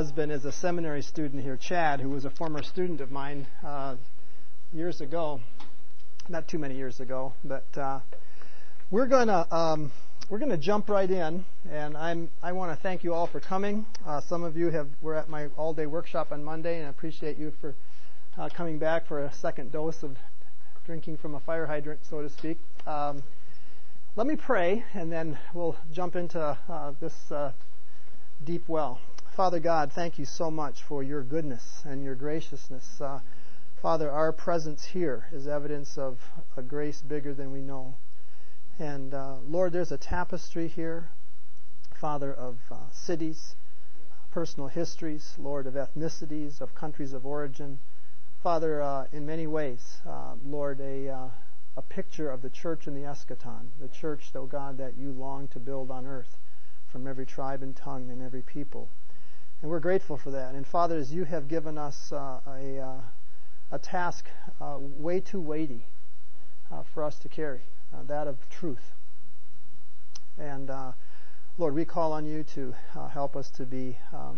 husband is a seminary student here, Chad, who was a former student of mine years ago. Not too many years ago, but we're gonna jump right in, and I want to thank you all for coming. Some of you were at my all-day workshop on Monday, and I appreciate you for coming back for a second dose of drinking from a fire hydrant, so to speak. Let me pray, and then we'll jump into this deep well. Father God, thank you so much for your goodness and your graciousness. Father, our presence here is evidence of a grace bigger than we know. And Lord, there's a tapestry here, Father, of cities, personal histories, Lord, of ethnicities, of countries of origin. Father, in many ways, Lord, a picture of the church in the eschaton, the church, though God, that you long to build on earth from every tribe and tongue and every people. And we're grateful for that. And Father, as you have given us a task way too weighty for us to carry, that of truth. And Lord, we call on you to help us to be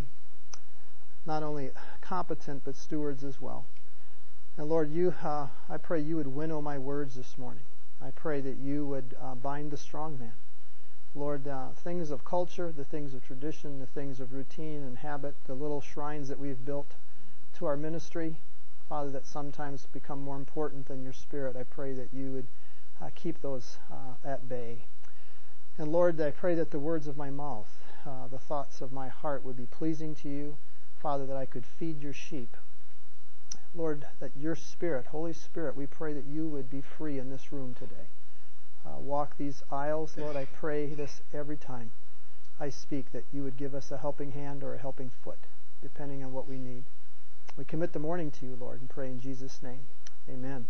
not only competent but stewards as well. And Lord, I pray you would winnow my words this morning. I pray that you would bind the strong man. Lord, things of culture, the things of tradition, the things of routine and habit, the little shrines that we've built to our ministry, Father, that sometimes become more important than your Spirit, I pray that you would keep those at bay. And Lord, I pray that the words of my mouth, the thoughts of my heart would be pleasing to you, Father, that I could feed your sheep. Lord, that your Spirit, Holy Spirit, we pray that you would be free in this room today. Walk these aisles, Lord, I pray this every time I speak, that you would give us a helping hand or a helping foot, depending on what we need. We commit the morning to you, Lord, and pray in Jesus' name. Amen.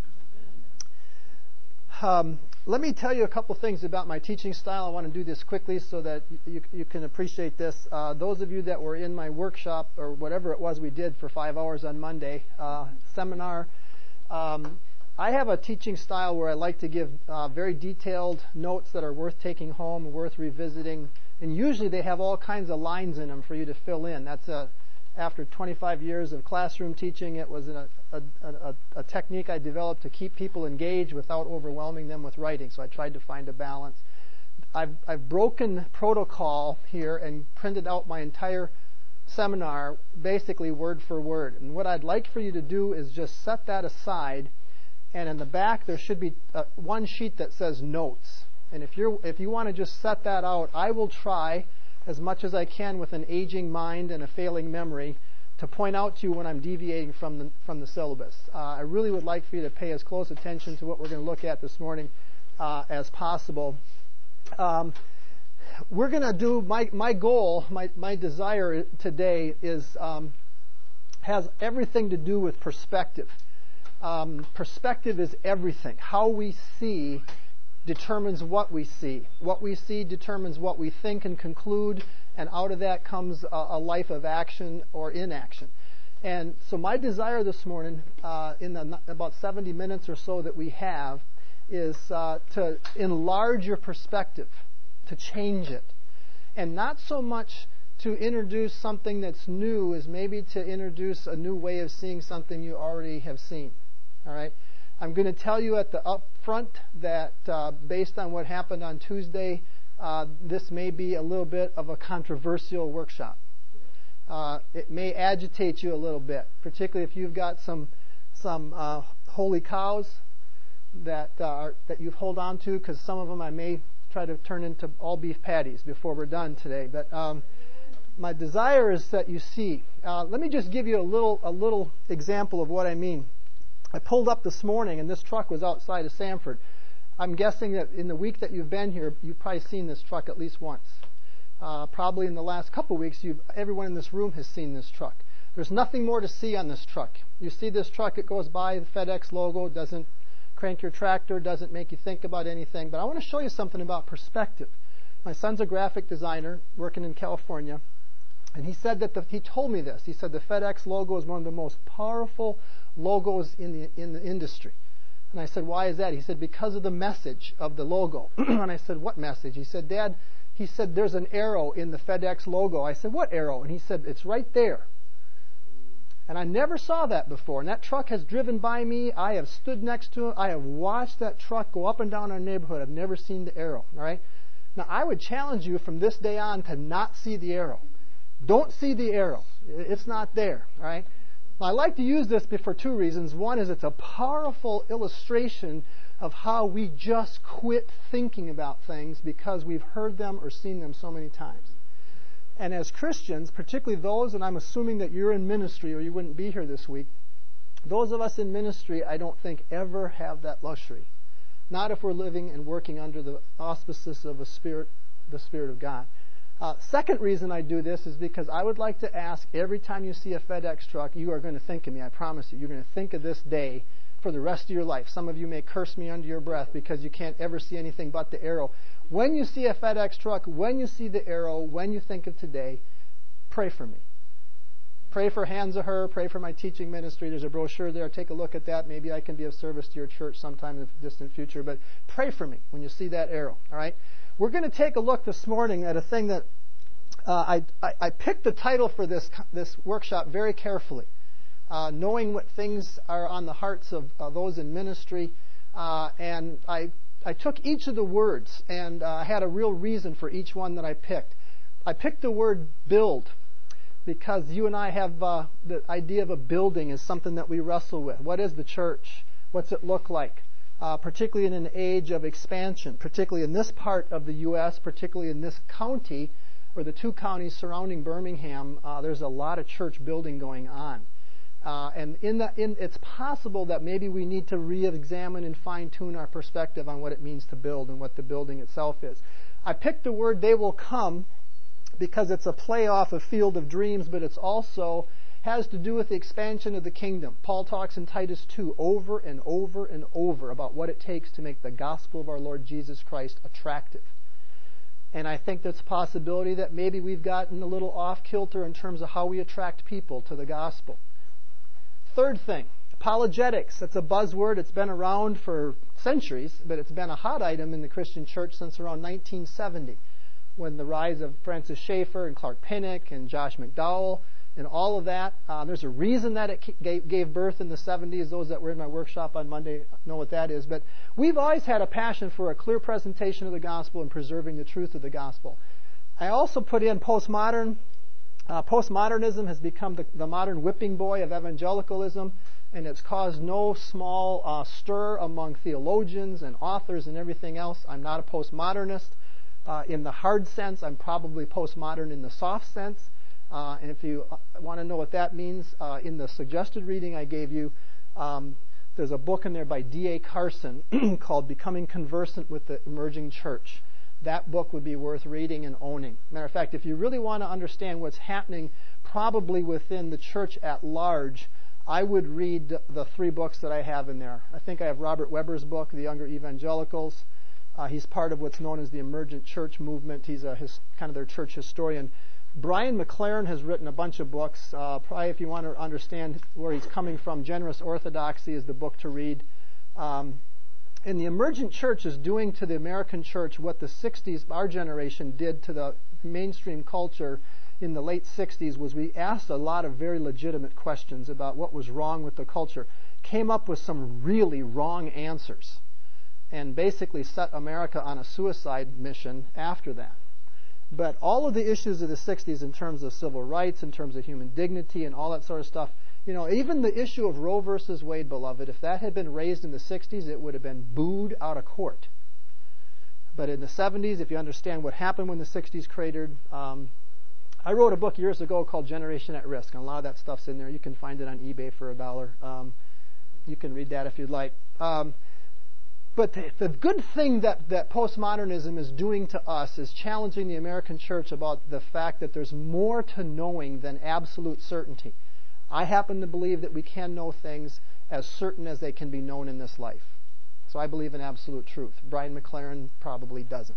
Let me tell you a couple things about my teaching style. I want to do this quickly so that you can appreciate this. Those of you that were in my workshop, or whatever it was we did for 5 hours on Monday, seminar, I have a teaching style where I like to give very detailed notes that are worth taking home, worth revisiting, and usually they have all kinds of lines in them for you to fill in. That's after 25 years of classroom teaching, it was a technique I developed to keep people engaged without overwhelming them with writing, so I tried to find a balance. I've broken protocol here and printed out my entire seminar basically word for word, and what I'd like for you to do is just set that aside. And in the back, there should be one sheet that says notes. And if you want to just set that out, I will try as much as I can with an aging mind and a failing memory to point out to you when I'm deviating from the syllabus. I really would like for you to pay as close attention to what we're going to look at this morning as possible. We're going to do my goal, my desire today has everything to do with perspective. Perspective is everything. How we see determines what we see. What we see determines what we think and conclude, and out of that comes a life of action or inaction. And so my desire this morning, in the about 70 minutes or so that we have, is to enlarge your perspective, to change it. And not so much to introduce something that's new as maybe to introduce a new way of seeing something you already have seen. All right, I'm going to tell you at the up front that based on what happened on Tuesday, this may be a little bit of a controversial workshop. It may agitate you a little bit, particularly if you've got some holy cows that you hold on to, because some of them I may try to turn into all beef patties before we're done today. But my desire is that you see. Let me just give you a little example of what I mean. I pulled up this morning, and this truck was outside of Sanford. I'm guessing that in the week that you've been here, you've probably seen this truck at least once. Probably in the last couple of weeks, everyone in this room has seen this truck. There's nothing more to see on this truck. You see this truck, it goes by, the FedEx logo, doesn't crank your tractor, doesn't make you think about anything. But I want to show you something about perspective. My son's a graphic designer working in California, and he said that he told me this. He said the FedEx logo is one of the most powerful logos in the industry. And I said, why is that? He said, because of the message of the logo. And I said, what message? He said, Dad, He said, there's an arrow in the FedEx logo. I said, what arrow? And he said, it's right there. And I never saw that before. And that truck has driven by me. I have stood next to it. I have watched that truck go up and down our neighborhood. I've never seen the arrow. All right? Now, I would challenge you from this day on to not see the arrow. Don't see the arrow. It's not there. All right? Now, I like to use this for two reasons. One is it's a powerful illustration of how we just quit thinking about things because we've heard them or seen them so many times. And as Christians, particularly those, and I'm assuming that you're in ministry or you wouldn't be here this week, those of us in ministry, I don't think ever have that luxury. Not if we're living and working under the auspices of the Spirit of God. Second reason I do this is because I would like to ask every time you see a FedEx truck, you are going to think of me, I promise you. You're going to think of this day for the rest of your life. Some of you may curse me under your breath because you can't ever see anything but the arrow. When you see a FedEx truck, when you see the arrow, when you think of today, pray for me. Pray for Hands of Her, pray for my teaching ministry. There's a brochure there. Take a look at that. Maybe I can be of service to your church sometime in the distant future. But pray for me when you see that arrow. All right? We're going to take a look this morning at a thing that I picked the title for this workshop very carefully, knowing what things are on the hearts of those in ministry. And I took each of the words, and I had a real reason for each one that I picked. I picked the word build because you and I have the idea of a building is something that we wrestle with. What is the church? What's it look like? Particularly in an age of expansion, particularly in this part of the U.S., particularly in this county, or the two counties surrounding Birmingham, there's a lot of church building going on. And it's possible that maybe we need to re-examine and fine-tune our perspective on what it means to build and what the building itself is. I picked the word "they will come" because it's a play off of Field of Dreams, but it's also has to do with the expansion of the kingdom. Paul talks in Titus 2 over and over and over about what it takes to make the gospel of our Lord Jesus Christ attractive. And I think there's a possibility that maybe we've gotten a little off-kilter in terms of how we attract people to the gospel. Third thing, apologetics. That's a buzzword. It's been around for centuries, but it's been a hot item in the Christian church since around 1970, when the rise of Francis Schaeffer and Clark Pinnock and Josh McDowell and all of that. There's a reason that it gave birth in the 70s. Those that were in my workshop on Monday know what that is. But we've always had a passion for a clear presentation of the gospel and preserving the truth of the gospel. I also put in postmodern. Postmodernism has become the modern whipping boy of evangelicalism, and it's caused no small stir among theologians and authors and everything else. I'm not a postmodernist in the hard sense. I'm probably postmodern in the soft sense. And if you want to know what that means, in the suggested reading I gave you, there's a book in there by D.A. Carson called Becoming Conversant with the Emerging Church. That book would be worth reading and owning. Matter of fact, if you really want to understand what's happening probably within the church at large, I would read the three books that I have in there. I think I have Robert Webber's book, The Younger Evangelicals. He's part of what's known as the Emergent Church Movement. He's kind of their church historian. Brian McLaren has written a bunch of books. Probably if you want to understand where he's coming from, Generous Orthodoxy is the book to read. And the emergent church is doing to the American church what the 60s, our generation, did to the mainstream culture in the late 60s, was we asked a lot of very legitimate questions about what was wrong with the culture, came up with some really wrong answers, and basically set America on a suicide mission after that. But all of the issues of the 60s in terms of civil rights, in terms of human dignity and all that sort of stuff, you know, even the issue of Roe versus Wade, beloved, if that had been raised in the 60s, it would have been booed out of court. But in the 70s, if you understand what happened when the 60s cratered, I wrote a book years ago called Generation at Risk, and a lot of that stuff's in there. You can find it on eBay for $1. You can read that if you'd like. But the good thing that postmodernism is doing to us is challenging the American church about the fact that there's more to knowing than absolute certainty. I happen to believe that we can know things as certain as they can be known in this life. So I believe in absolute truth. Brian McLaren probably doesn't.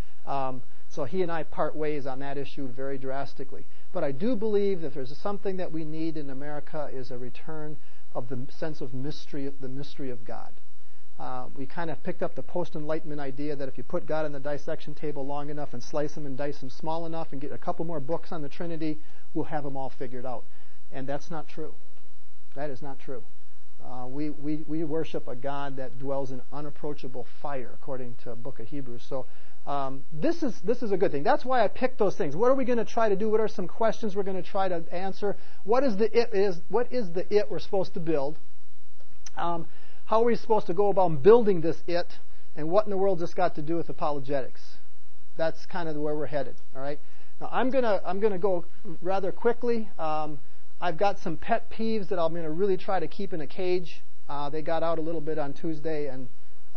So he and I part ways on that issue very drastically. But I do believe that if there's something that we need in America is a return of the sense of mystery, the mystery of God. We kind of picked up the post-Enlightenment idea that if you put God on the dissection table long enough and slice him and dice him small enough and get a couple more books on the Trinity, we'll have them all figured out. And that's not true. That is not true. We worship a God that dwells in unapproachable fire, according to the book of Hebrews. So this is a good thing. That's why I picked those things. What are we going to try to do? What are some questions we're going to try to answer? What is the it we're supposed to build? How are we supposed to go about building this it? And what in the world has this got to do with apologetics? That's kind of where we're headed. All right. Now I'm gonna go rather quickly. I've got some pet peeves that I'm going to really try to keep in a cage. They got out a little bit on Tuesday, and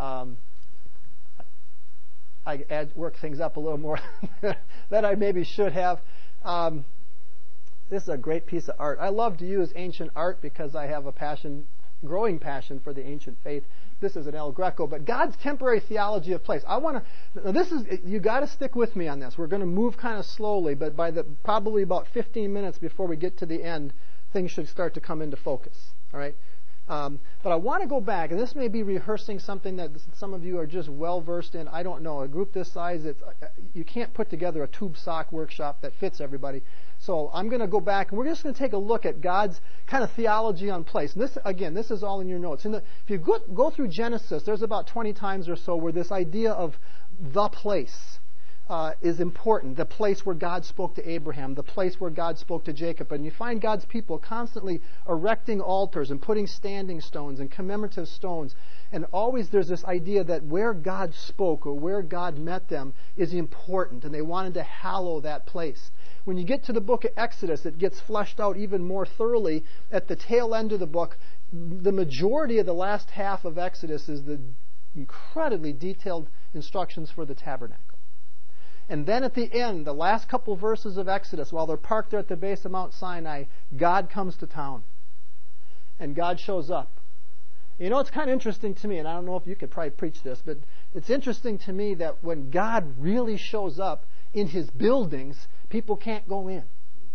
I work things up a little more than I maybe should have. This is a great piece of art. I love to use ancient art because I have a growing passion for the ancient faith. This is an El Greco, but God's temporary theology of place. You got to stick with me on this. We're going to move kind of slowly, but by probably about 15 minutes before we get to the end, things should start to come into focus. All right. But I want to go back, and this may be rehearsing something that some of you are just well versed in. I don't know. A group this size, you can't put together a tube sock workshop that fits everybody. So I'm going to go back, and we're just going to take a look at God's kind of theology on place. And this is all in your notes. If you go through Genesis, there's about 20 times or so where this idea of the place is important. The place where God spoke to Abraham, the place where God spoke to Jacob. And you find God's people constantly erecting altars and putting standing stones and commemorative stones. And always there's this idea that where God spoke or where God met them is important, and they wanted to hallow that place. When you get to the book of Exodus, it gets fleshed out even more thoroughly at the tail end of the book. The majority of the last half of Exodus is the incredibly detailed instructions for the tabernacle. And then at the end, the last couple verses of Exodus, while they're parked there at the base of Mount Sinai, God comes to town. And God shows up. You know, it's kind of interesting to me, and I don't know if you could probably preach this, but it's interesting to me that when God really shows up in his buildings, people can't go in.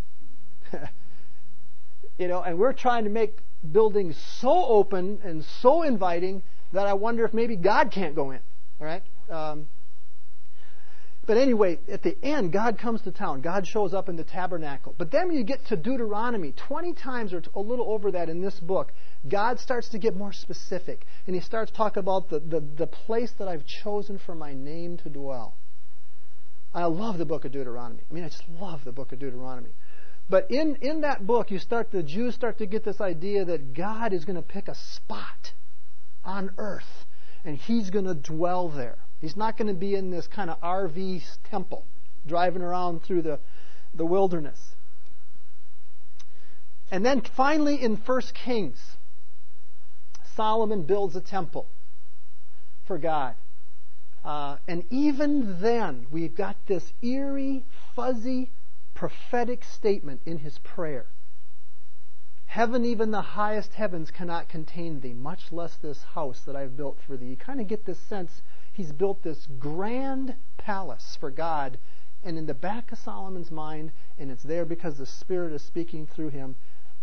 And we're trying to make buildings so open and so inviting that I wonder if maybe God can't go in. All right? But anyway, at the end, God comes to town. God shows up in the tabernacle. But then when you get to Deuteronomy, 20 times or a little over that in this book, God starts to get more specific. And he starts talking about the place that I've chosen for my name to dwell. I love the book of Deuteronomy. I just love the book of Deuteronomy. But in that book, the Jews start to get this idea that God is going to pick a spot on earth, and he's going to dwell there. He's not going to be in this kind of RV temple, driving around through the wilderness. And then finally in 1 Kings, Solomon builds a temple for God. And even then, we've got this eerie, fuzzy, prophetic statement in his prayer. Heaven, even the highest heavens, cannot contain thee, much less this house that I've built for thee. You kind of get this sense he's built this grand palace for God, and in the back of Solomon's mind, and it's there because the Spirit is speaking through him,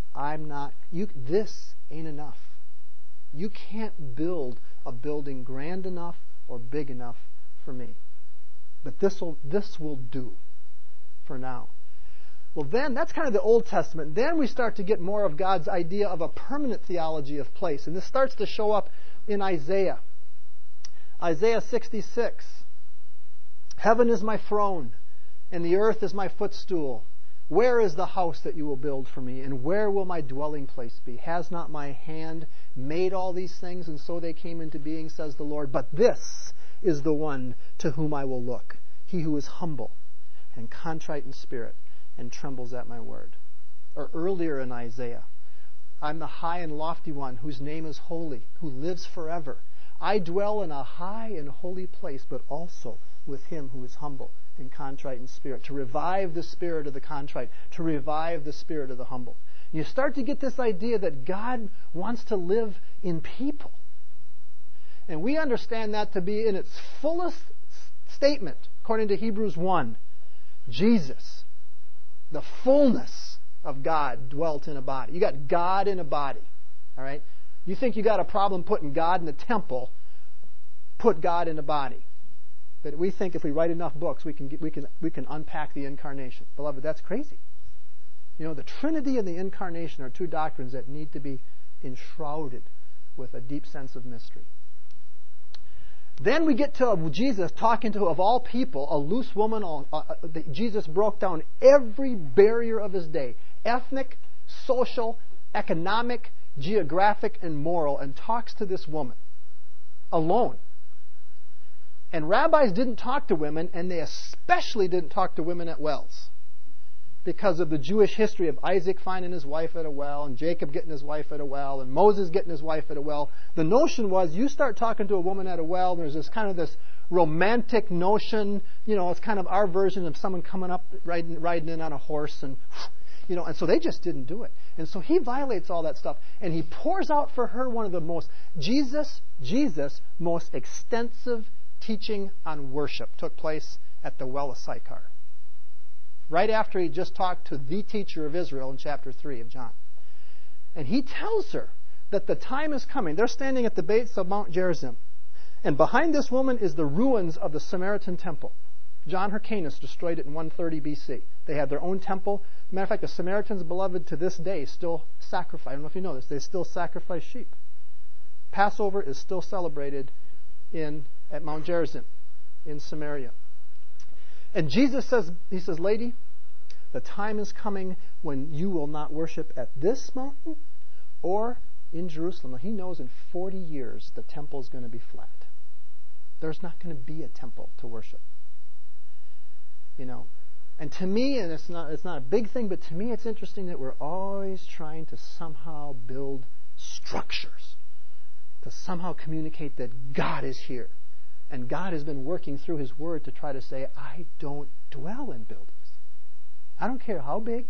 this ain't enough. You can't build a building grand enough or big enough for me. But this will do for now. Well, then, that's kind of the Old Testament. Then we start to get more of God's idea of a permanent theology of place. And this starts to show up in Isaiah. Isaiah 66. Heaven is my throne, and the earth is my footstool. Where is the house that you will build for me, and where will my dwelling place be? Has not my hand made all these things, and so they came into being, says the Lord. But this is the one to whom I will look, he who is humble and contrite in spirit, and trembles at my word. Or earlier in Isaiah, I'm the high and lofty one whose name is holy, who lives forever. I dwell in a high and holy place, but also with him who is humble and contrite in spirit, to revive the spirit of the contrite, to revive the spirit of the humble. You start to get this idea that God wants to live in people. And we understand that to be in its fullest statement, according to Hebrews 1. Jesus, the fullness of God, dwelt in a body. You got God in a body. All right? You think you got a problem putting God in a temple. put God in a body. But we think if we write enough books, we can unpack the incarnation. Beloved, that's crazy. You know, the Trinity and the incarnation are two doctrines that need to be enshrouded with a deep sense of mystery. Then we get to Jesus talking to, of all people, a loose woman. Jesus broke down every barrier of his day, ethnic, social, economic, geographic, and moral, and talks to this woman alone. And rabbis didn't talk to women, and they especially didn't talk to women at wells, because of the Jewish history of Isaac finding his wife at a well, and Jacob getting his wife at a well, and Moses getting his wife at a well. The notion was, you start talking to a woman at a well, there's this romantic notion, you know, it's kind of our version of someone coming up, riding in on a horse, and so they just didn't do it. And so he violates all that stuff, and he pours out for her one of the most, Jesus' most extensive teaching on worship took place at the well of Sychar, right after he just talked to the teacher of Israel in chapter 3 of John. And he tells her that the time is coming. They're standing at the base of Mount Gerizim, and behind this woman is the ruins of the Samaritan temple. John Hyrcanus destroyed it in 130 BC. They had their own temple. As a matter of fact, the Samaritans, beloved, to this day still sacrifice. I don't know if you know this. They still sacrifice sheep. Passover is still celebrated at Mount Gerizim in Samaria. And Jesus says, he says, lady, the time is coming when you will not worship at this mountain or in Jerusalem. Now, he knows in 40 years the temple is going to be flat. There's not going to be a temple to worship. You know, and to me, and it's not a big thing, but to me it's interesting that we're always trying to somehow build structures to somehow communicate that God is here. And God has been working through His Word to try to say, I don't dwell in buildings. I don't care how big.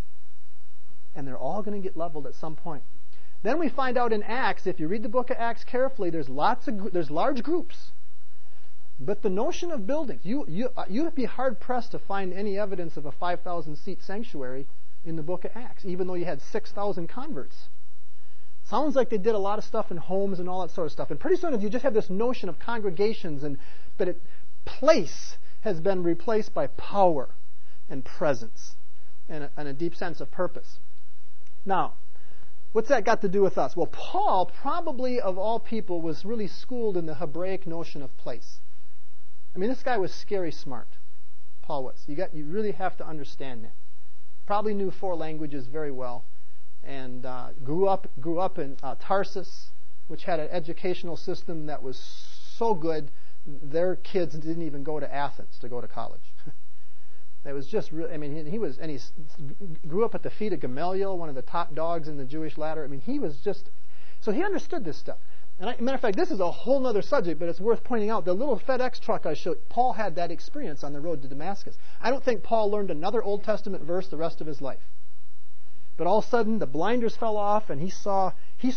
And they're all going to get leveled at some point. Then we find out in Acts, if you read the book of Acts carefully, there's large groups. But the notion of buildings, you'd be hard-pressed to find any evidence of a 5,000-seat sanctuary in the book of Acts, even though you had 6,000 converts. Sounds like they did a lot of stuff in homes and all that sort of stuff. And pretty soon you just have this notion of congregations, but place has been replaced by power and presence and a deep sense of purpose. Now, what's that got to do with us? Well, Paul, probably of all people, was really schooled in the Hebraic notion of place. I mean, this guy was scary smart. Paul was. You really have to understand that. Probably knew 4 languages very well. And grew up in Tarsus, which had an educational system that was so good, their kids didn't even go to Athens to go to college. It was just really, I mean, he grew up at the feet of Gamaliel, one of the top dogs in the Jewish ladder. I mean, so he understoed this stuff. And matter of fact, this is a whole other subject, but it's worth pointing out. The little FedEx truck I showed, Paul had that experience on the road to Damascus. I don't think Paul learned another Old Testament verse the rest of his life. But all of a sudden, the blinders fell off, and he saw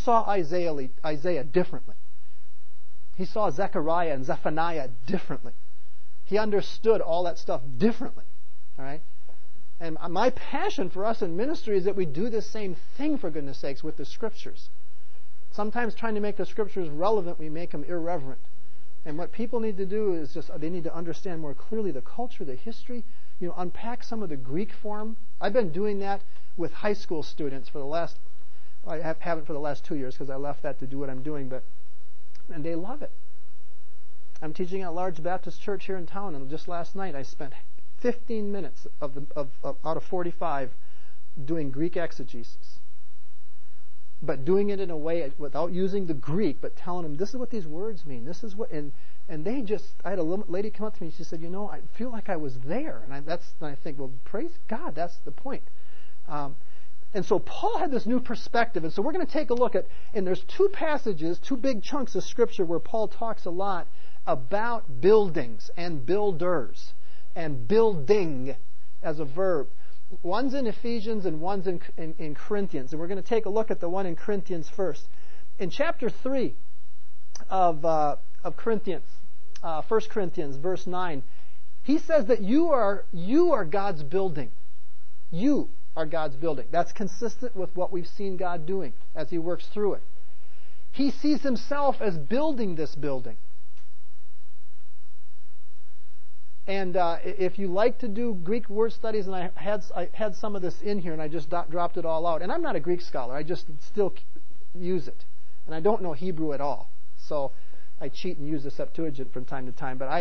Isaiah differently. He saw Zechariah and Zephaniah differently. He understood all that stuff differently. All right? And my passion for us in ministry is that we do the same thing, for goodness sakes, with the Scriptures. Sometimes trying to make the Scriptures relevant, we make them irreverent. And what people need to do is they need to understand more clearly the culture, the history, unpack some of the Greek form. I've been doing that with high school students I haven't for the last 2 years because I left that to do what I'm doing, and they love it. I'm teaching at a large Baptist church here in town, and just last night I spent 15 minutes out of 45 doing Greek exegesis. But doing it in a way without using the Greek, but telling them, this is what these words mean. This is what, and they just, I had a lady come up to me, she said, I feel like I was there. And I think, well, praise God, that's the point. And so Paul had this new perspective. And so we're going to take a look at, and there's 2 passages, 2 big chunks of Scripture where Paul talks a lot about buildings and builders and building as a verb. One's in Ephesians and one's in Corinthians. And we're going to take a look at the one in Corinthians first. In chapter 3 of Corinthians, 1 Corinthians, verse 9, he says that you are God's building. You are God's building. That's consistent with what we've seen God doing as He works through it. He sees Himself as building this building. And if you like to do Greek word studies, and I had some of this in here, and I just dropped it all out. And I'm not a Greek scholar. I just still use it. And I don't know Hebrew at all. So I cheat and use the Septuagint from time to time. But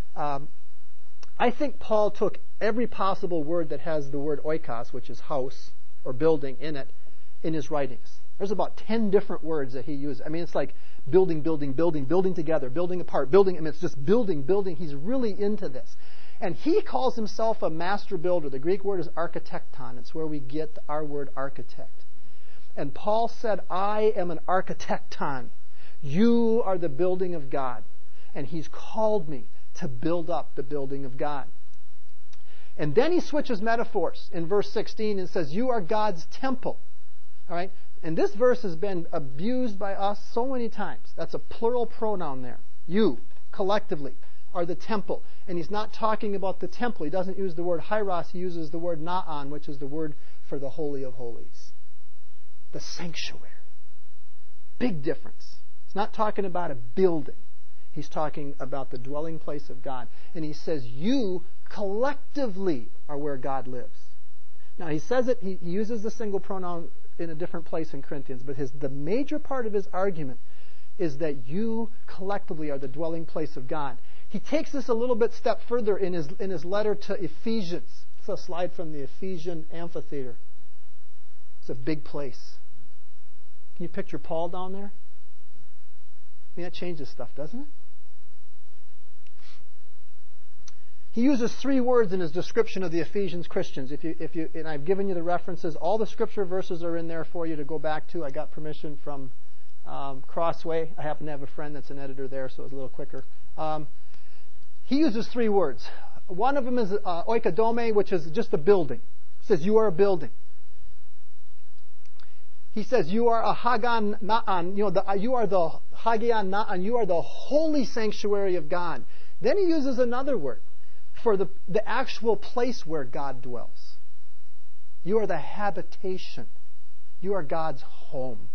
I think Paul took every possible word that has the word oikos, which is house or building, in it, in his writings. There's about 10 different words that he uses. I mean, it's like building, building, building, building together, building apart, building. I mean, it's just building, building. He's really into this. And he calls himself a master builder. The Greek word is architecton. It's where we get our word architect. And Paul said, I am an architecton. You are the building of God. And he's called me to build up the building of God. And then he switches metaphors in verse 16 and says, you are God's temple. All right? And this verse has been abused by us so many times. That's a plural pronoun there. You, collectively, are the temple. And he's not talking about the temple. He doesn't use the word hieros. He uses the word naon, which is the word for the Holy of Holies. The sanctuary. Big difference. He's not talking about a building. He's talking about the dwelling place of God. And he says, you collectively are where God lives. Now, he says it, he uses the single pronoun in a different place in Corinthians, but the major part of his argument is that you collectively are the dwelling place of God. He takes this a little bit step further in his letter to Ephesians. It's a slide from the Ephesian amphitheater. It's a big place. Can you picture Paul down there? I mean, that changes stuff, doesn't it? He uses 3 words in his description of the Ephesians Christians. And I've given you the references. All the scripture verses are in there for you to go back to. I got permission from Crossway. I happen to have a friend that's an editor there, so it was a little quicker. He uses 3 words. One of them is oikodome, which is just a building. He says, you are a building. He says, you are a hagan na'an. You are the hagian na'an. You are the holy sanctuary of God. Then he uses another word for the actual place where God dwells. You are the habitation. You are God's home.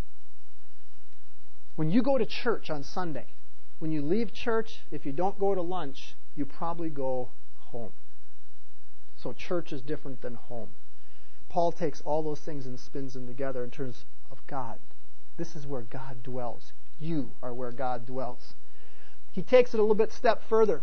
When you go to church on Sunday, when you leave church, if you don't go to lunch, you probably go home. So church is different than home. Paul takes all those things and spins them together in terms of God. This is where God dwells. You are where God dwells. He takes it a little bit step further.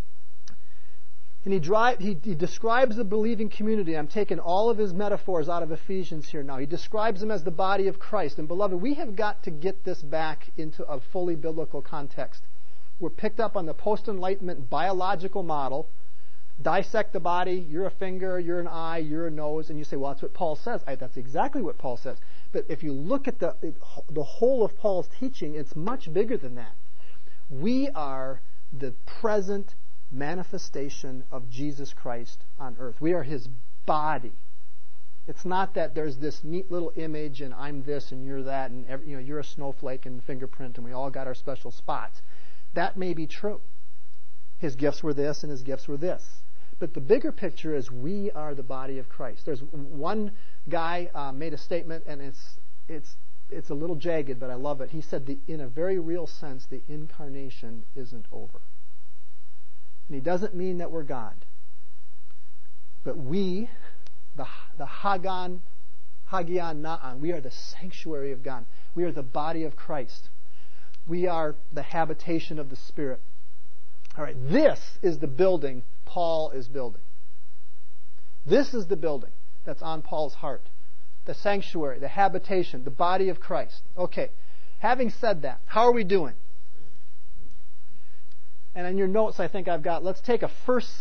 And he describes the believing community. I'm taking all of his metaphors out of Ephesians here now. He describes them as the body of Christ. And beloved, we have got to get this back into a fully biblical context. We're picked up on the post-enlightenment biological model. Dissect the body. You're a finger, you're an eye, you're a nose. And you say, well, that's what Paul says. That's exactly what Paul says. But if you look at the whole of Paul's teaching, it's much bigger than that. We are the present manifestation of Jesus Christ on earth. We are His body. It's not that there's this neat little image and I'm this and you're that and you're a snowflake and fingerprint and we all got our special spots. That may be true. His gifts were this and His gifts were this. But the bigger picture is we are the body of Christ. There's one guy made a statement and it's a little jagged, but I love it. He said, in a very real sense, the incarnation isn't over. And he doesn't mean that we're God. But we, the Hagian Na'an, we are the sanctuary of God. We are the body of Christ. We are the habitation of the Spirit. All right, this is the building Paul is building. This is the building that's on Paul's heart. The sanctuary, the habitation, the body of Christ. Okay, having said that, how are we doing? And in your notes, I think I've got, let's take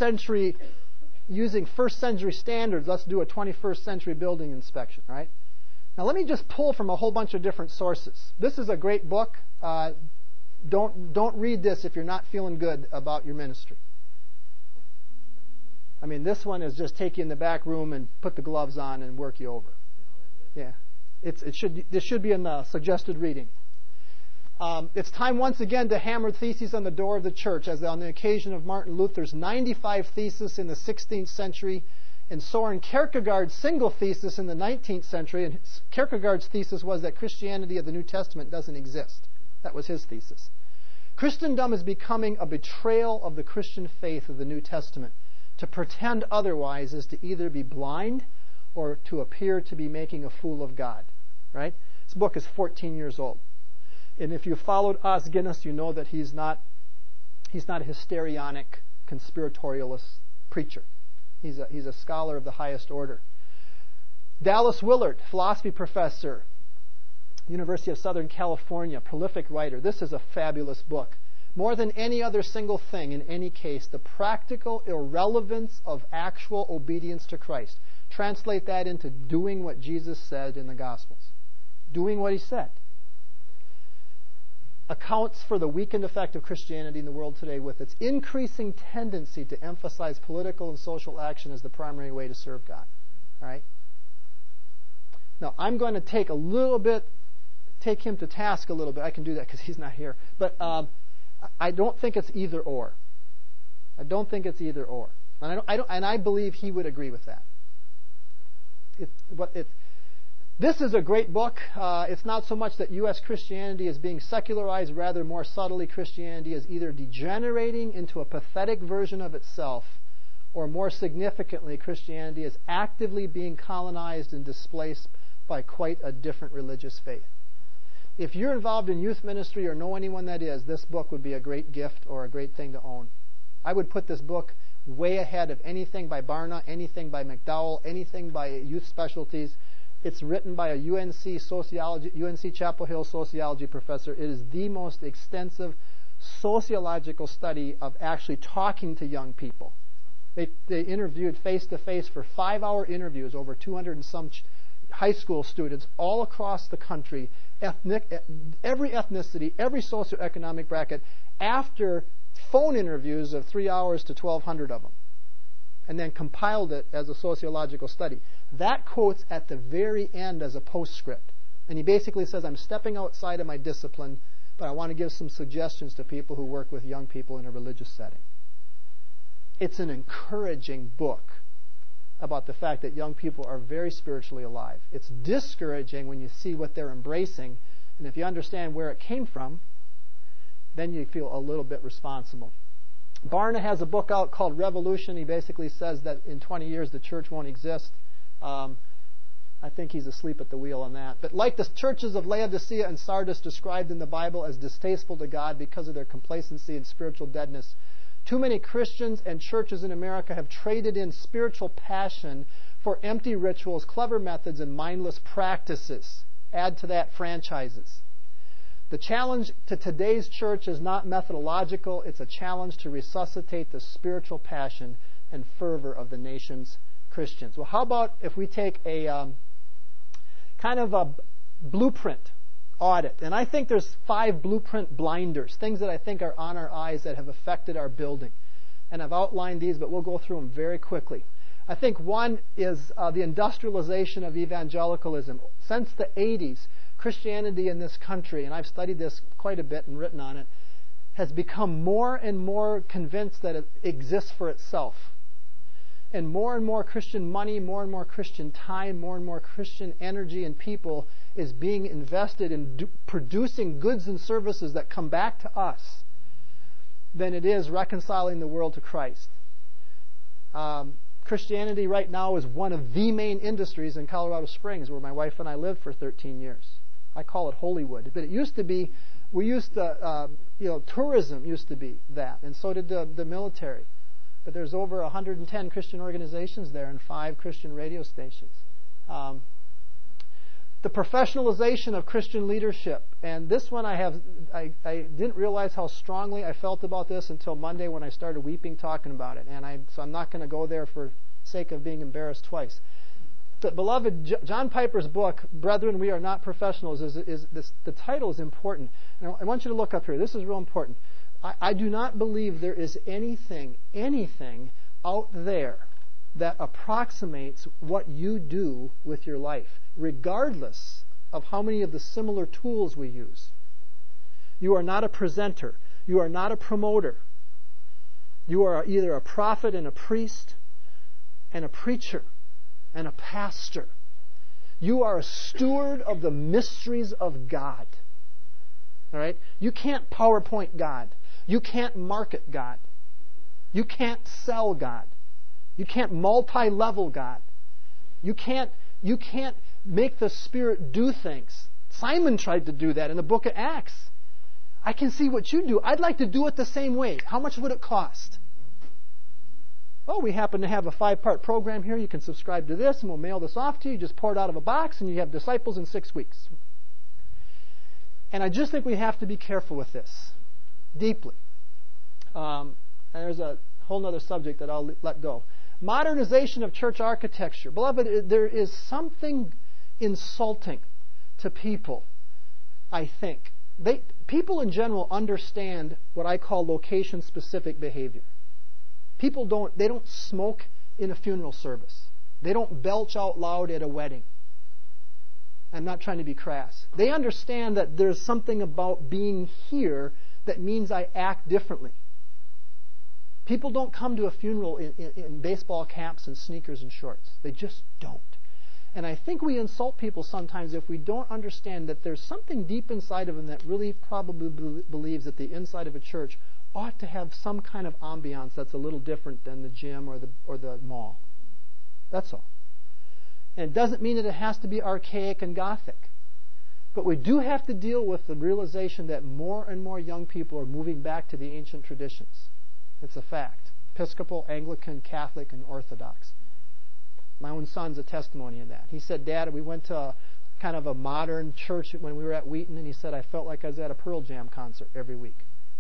using first century standards, let's do a 21st century building inspection, right? Now let me just pull from a whole bunch of different sources. This is a great book. Don't read this if you're not feeling good about your ministry. I mean, this one is just take you in the back room and put the gloves on and work you over. Yeah. This should be in the suggested reading. It's time once again to hammer theses on the door of the church, as on the occasion of Martin Luther's 95 thesis in the 16th century and Soren Kierkegaard's single thesis in the 19th century. And Kierkegaard's thesis was that Christianity of the New Testament doesn't exist. That was his thesis. Christendom is becoming a betrayal of the Christian faith of the New Testament. To pretend otherwise is to either be blind or to appear to be making a fool of God. Right? This book is 14 years old. And if you followed Os Guinness, you know that he's not a histrionic, conspiratorialist preacher. He's a scholar of the highest order. Dallas Willard, philosophy professor, University of Southern California, prolific writer. This is a fabulous book. More than any other single thing, in any case, the practical irrelevance of actual obedience to Christ. Translate that into doing what Jesus said in the Gospels. Doing what he said. Accounts for the weakened effect of Christianity in the world today with its increasing tendency to emphasize political and social action as the primary way to serve God. All right? Now, I'm going to take him to task a little bit. I can do that because he's not here. But I don't think it's either or. I don't think it's either or. And I believe he would agree with that. This is a great book. It's not so much that U.S. Christianity is being secularized, rather more subtly Christianity is either degenerating into a pathetic version of itself, or more significantly, Christianity is actively being colonized and displaced by quite a different religious faith. If you're involved in youth ministry or know anyone that is, this book would be a great gift or a great thing to own. I would put this book way ahead of anything by Barna, anything by McDowell, anything by Youth Specialties. It's written by a UNC Chapel Hill sociology professor. It is the most extensive sociological study of actually talking to young people. They interviewed face-to-face for 5-hour interviews, over 200 and some high school students all across the country, every ethnicity, every socioeconomic bracket, after phone interviews of 3 hours to 1,200 of them, and then compiled it as a sociological study. That quote's at the very end as a postscript. And he basically says, I'm stepping outside of my discipline, but I want to give some suggestions to people who work with young people in a religious setting. It's an encouraging book about the fact that young people are very spiritually alive. It's discouraging when you see what they're embracing, and if you understand where it came from, then you feel a little bit responsible. Barna has a book out called Revolution. He basically says that in 20 years the church won't exist. I think he's asleep at the wheel on that. But like the churches of Laodicea and Sardis described in the Bible as distasteful to God because of their complacency and spiritual deadness, too many Christians and churches in America have traded in spiritual passion for empty rituals, clever methods, and mindless practices. Add to that franchises. The challenge to today's church is not methodological. It's a challenge to resuscitate the spiritual passion and fervor of the nation's Christians. Well, how about if we take a kind of a blueprint audit? And I think there's 5 blueprint blinders, things that I think are on our eyes that have affected our building. And I've outlined these, but we'll go through them very quickly. I think one is the industrialization of evangelicalism. Since the 80s, Christianity in this country, and I've studied this quite a bit and written on it, has become more and more convinced that it exists for itself. And more Christian money, more and more Christian time, more and more Christian energy and people is being invested in producing goods and services that come back to us than it is reconciling the world to Christ. Christianity right now is one of the main industries in Colorado Springs, where my wife and I lived for 13 years. I call it Hollywood. But it used to be, tourism used to be that, and so did the military. But there's over 110 Christian organizations there and 5 Christian radio stations. The professionalization of Christian leadership. And this one I didn't realize how strongly I felt about this until Monday when I started weeping talking about it. So I'm not going to go there for sake of being embarrassed twice. But beloved, John Piper's book, Brethren, We Are Not Professionals, the title is important. And I want you to look up here. This is real important. I do not believe there is anything out there that approximates what you do with your life, regardless of how many of the similar tools we use. You are not a presenter. You are not a promoter. You are either a prophet and a priest and a preacher and a pastor. You are a steward of the mysteries of God. All right? You can't PowerPoint God. You can't market God. You can't sell God. You can't multi-level God. You can't make the Spirit do things. Simon tried to do that in the book of Acts. I can see what you do. I'd like to do it the same way. How much would it cost? Oh, we happen to have a 5-part program here. You can subscribe to this, and we'll mail this off to you. You just pour it out of a box, and you have disciples in 6 weeks. And I just think we have to be careful with this, deeply. And there's a whole other subject that I'll let go. Modernization of church architecture. Beloved, there is something insulting to people, I think. People in general understand what I call location-specific behavior. People don't smoke in a funeral service. They don't belch out loud at a wedding. I'm not trying to be crass. They understand that there's something about being here that means I act differently. People don't come to a funeral in baseball caps and sneakers and shorts. They just don't. And I think we insult people sometimes if we don't understand that there's something deep inside of them that really probably believes that the inside of a church ought to have some kind of ambiance that's a little different than the gym or the mall. That's all. And it doesn't mean that it has to be archaic and Gothic. But we do have to deal with the realization that more and more young people are moving back to the ancient traditions. It's a fact. Episcopal, Anglican, Catholic, and Orthodox. My own son's a testimony of that. He said, Dad, we went to kind of a modern church when we were at Wheaton, and he said, I felt like I was at a Pearl Jam concert every week.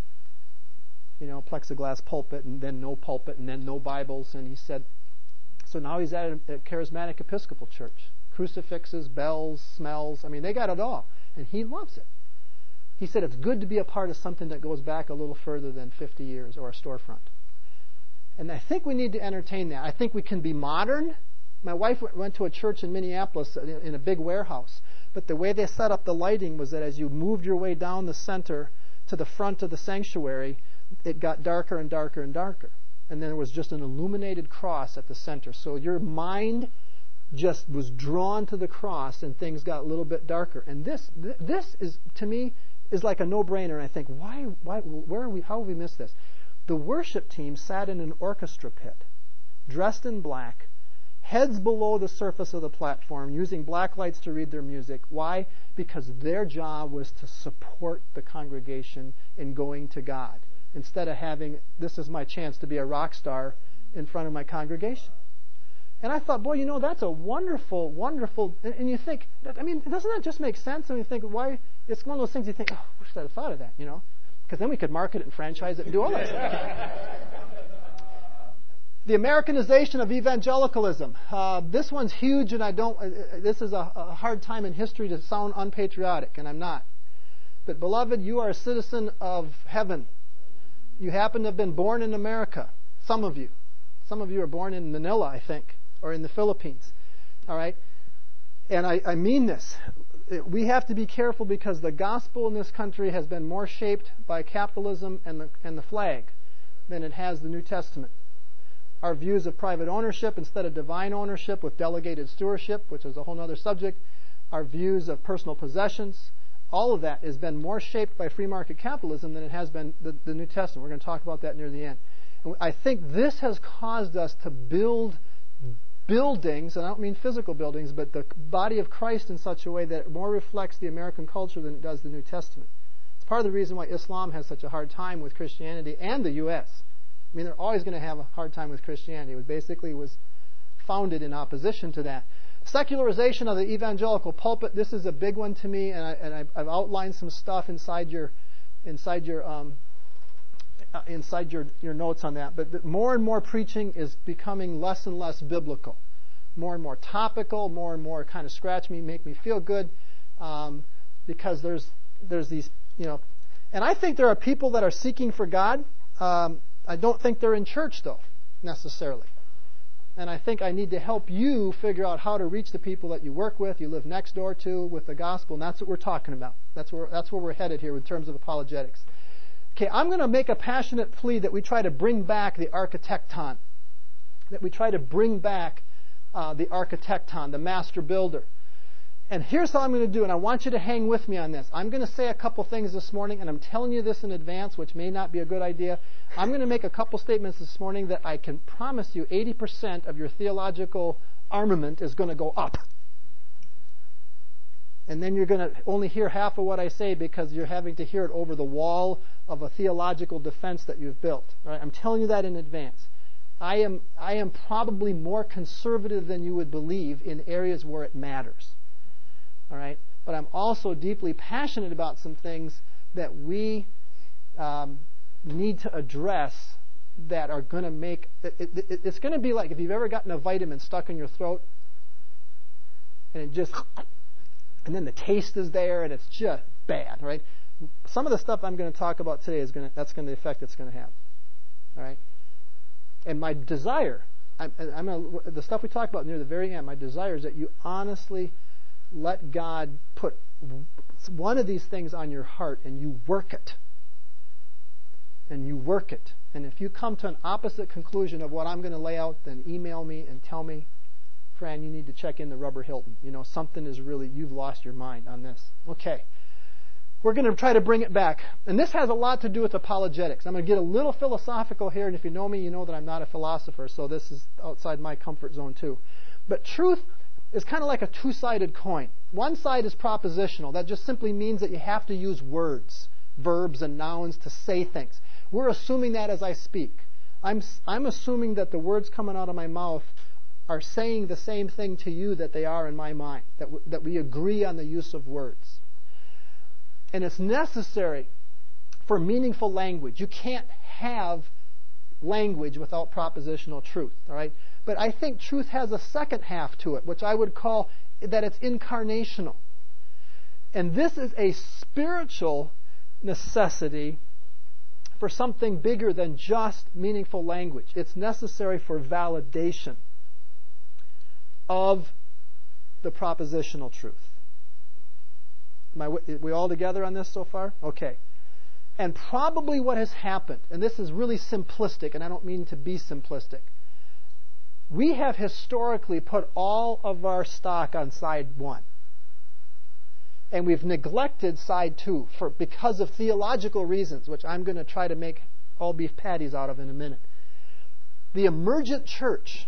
You know, plexiglass pulpit, and then no pulpit, and then no Bibles. And he said, so now he's at a charismatic Episcopal church. Crucifixes, bells, smells. I mean, they got it all. And he loves it. He said it's good to be a part of something that goes back a little further than 50 years or a storefront. And I think we need to entertain that. I think we can be modern. My wife went to a church in Minneapolis in a big warehouse. But the way they set up the lighting was that as you moved your way down the center to the front of the sanctuary, it got darker and darker and darker. And then there was just an illuminated cross at the center. So your mind just was drawn to the cross and things got a little bit darker. And this is, to me, is like a no-brainer. And I think, how have we missed this? The worship team sat in an orchestra pit, dressed in black, heads below the surface of the platform, using black lights to read their music. Why? Because their job was to support the congregation in going to God, instead of having, this is my chance to be a rock star in front of my congregation. And I thought, boy, that's a wonderful, wonderful, and you think, doesn't that just make sense? And you think, why? It's one of those things you think, wish I'd have thought of that, because then we could market it and franchise it and do all that stuff. The Americanization of evangelicalism. This one's huge, and this is a hard time in history to sound unpatriotic, and I'm not. But beloved, you are a citizen of heaven. You happen to have been born in America. Some of you. Some of you are born in Manila, I think, or in the Philippines. All right? And I mean this. We have to be careful because the gospel in this country has been more shaped by capitalism and the flag than it has the New Testament. Our views of private ownership instead of divine ownership with delegated stewardship, which is a whole other subject, our views of personal possessions, all of that has been more shaped by free market capitalism than it has been the New Testament. We're going to talk about that near the end. And I think this has caused us to build buildings, and I don't mean physical buildings, but the body of Christ in such a way that it more reflects the American culture than it does the New Testament. It's part of the reason why Islam has such a hard time with Christianity and the U.S. I mean, they're always going to have a hard time with Christianity. It basically was founded in opposition to that. Secularization of the evangelical pulpit. This is a big one to me, and I've outlined some stuff inside your notes on that. But more and more preaching is becoming less and less biblical, more and more topical, more and more kind of scratch me, make me feel good, because there's these, and I think there are people that are seeking for God. I don't think they're in church, though, necessarily. And I think I need to help you figure out how to reach the people that you work with, you live next door to, with the gospel, and that's what we're talking about. That's where we're headed here in terms of apologetics. Okay, I'm going to make a passionate plea that we try to bring back the architecton, the master builder. And here's how I'm going to do, and I want you to hang with me on this. I'm going to say a couple things this morning, and I'm telling you this in advance, which may not be a good idea. I'm going to make a couple statements this morning that I can promise you 80% of your theological armament is going to go up. And then you're going to only hear half of what I say because you're having to hear it over the wall of a theological defense that you've built. Right? I'm telling you that in advance. I am probably more conservative than you would believe in areas where it matters. All right? But I'm also deeply passionate about some things that we need to address that are going to make... It's going to be like if you've ever gotten a vitamin stuck in your throat and it just... And then the taste is there and it's just bad, right? Some of the stuff I'm going to talk about today that's going to the effect it's going to have. All right? And my desire, the stuff we talk about near the very end, my desire is that you honestly let God put one of these things on your heart and you work it. And you work it. And if you come to an opposite conclusion of what I'm going to lay out, then email me and tell me, Fran, you need to check in the rubber Hilton. Something is really, you've lost your mind on this. Okay. We're going to try to bring it back. And this has a lot to do with apologetics. I'm going to get a little philosophical here, and if you know me, you know that I'm not a philosopher, so this is outside my comfort zone too. But truth is kind of like a two-sided coin. One side is propositional. That just simply means that you have to use words, verbs, and nouns to say things. We're assuming that as I speak. I'm assuming that the words coming out of my mouth are saying the same thing to you that they are in my mind, that we agree on the use of words. And it's necessary for meaningful language. You can't have language without propositional truth, all right? But I think truth has a second half to it, which I would call that it's incarnational. And this is a spiritual necessity for something bigger than just meaningful language. It's necessary for validation of the propositional truth. Are we all together on this so far? Okay. And probably what has happened, and this is really simplistic, and I don't mean to be simplistic, we have historically put all of our stock on side one. And we've neglected side two because of theological reasons, which I'm going to try to make all beef patties out of in a minute. The emergent church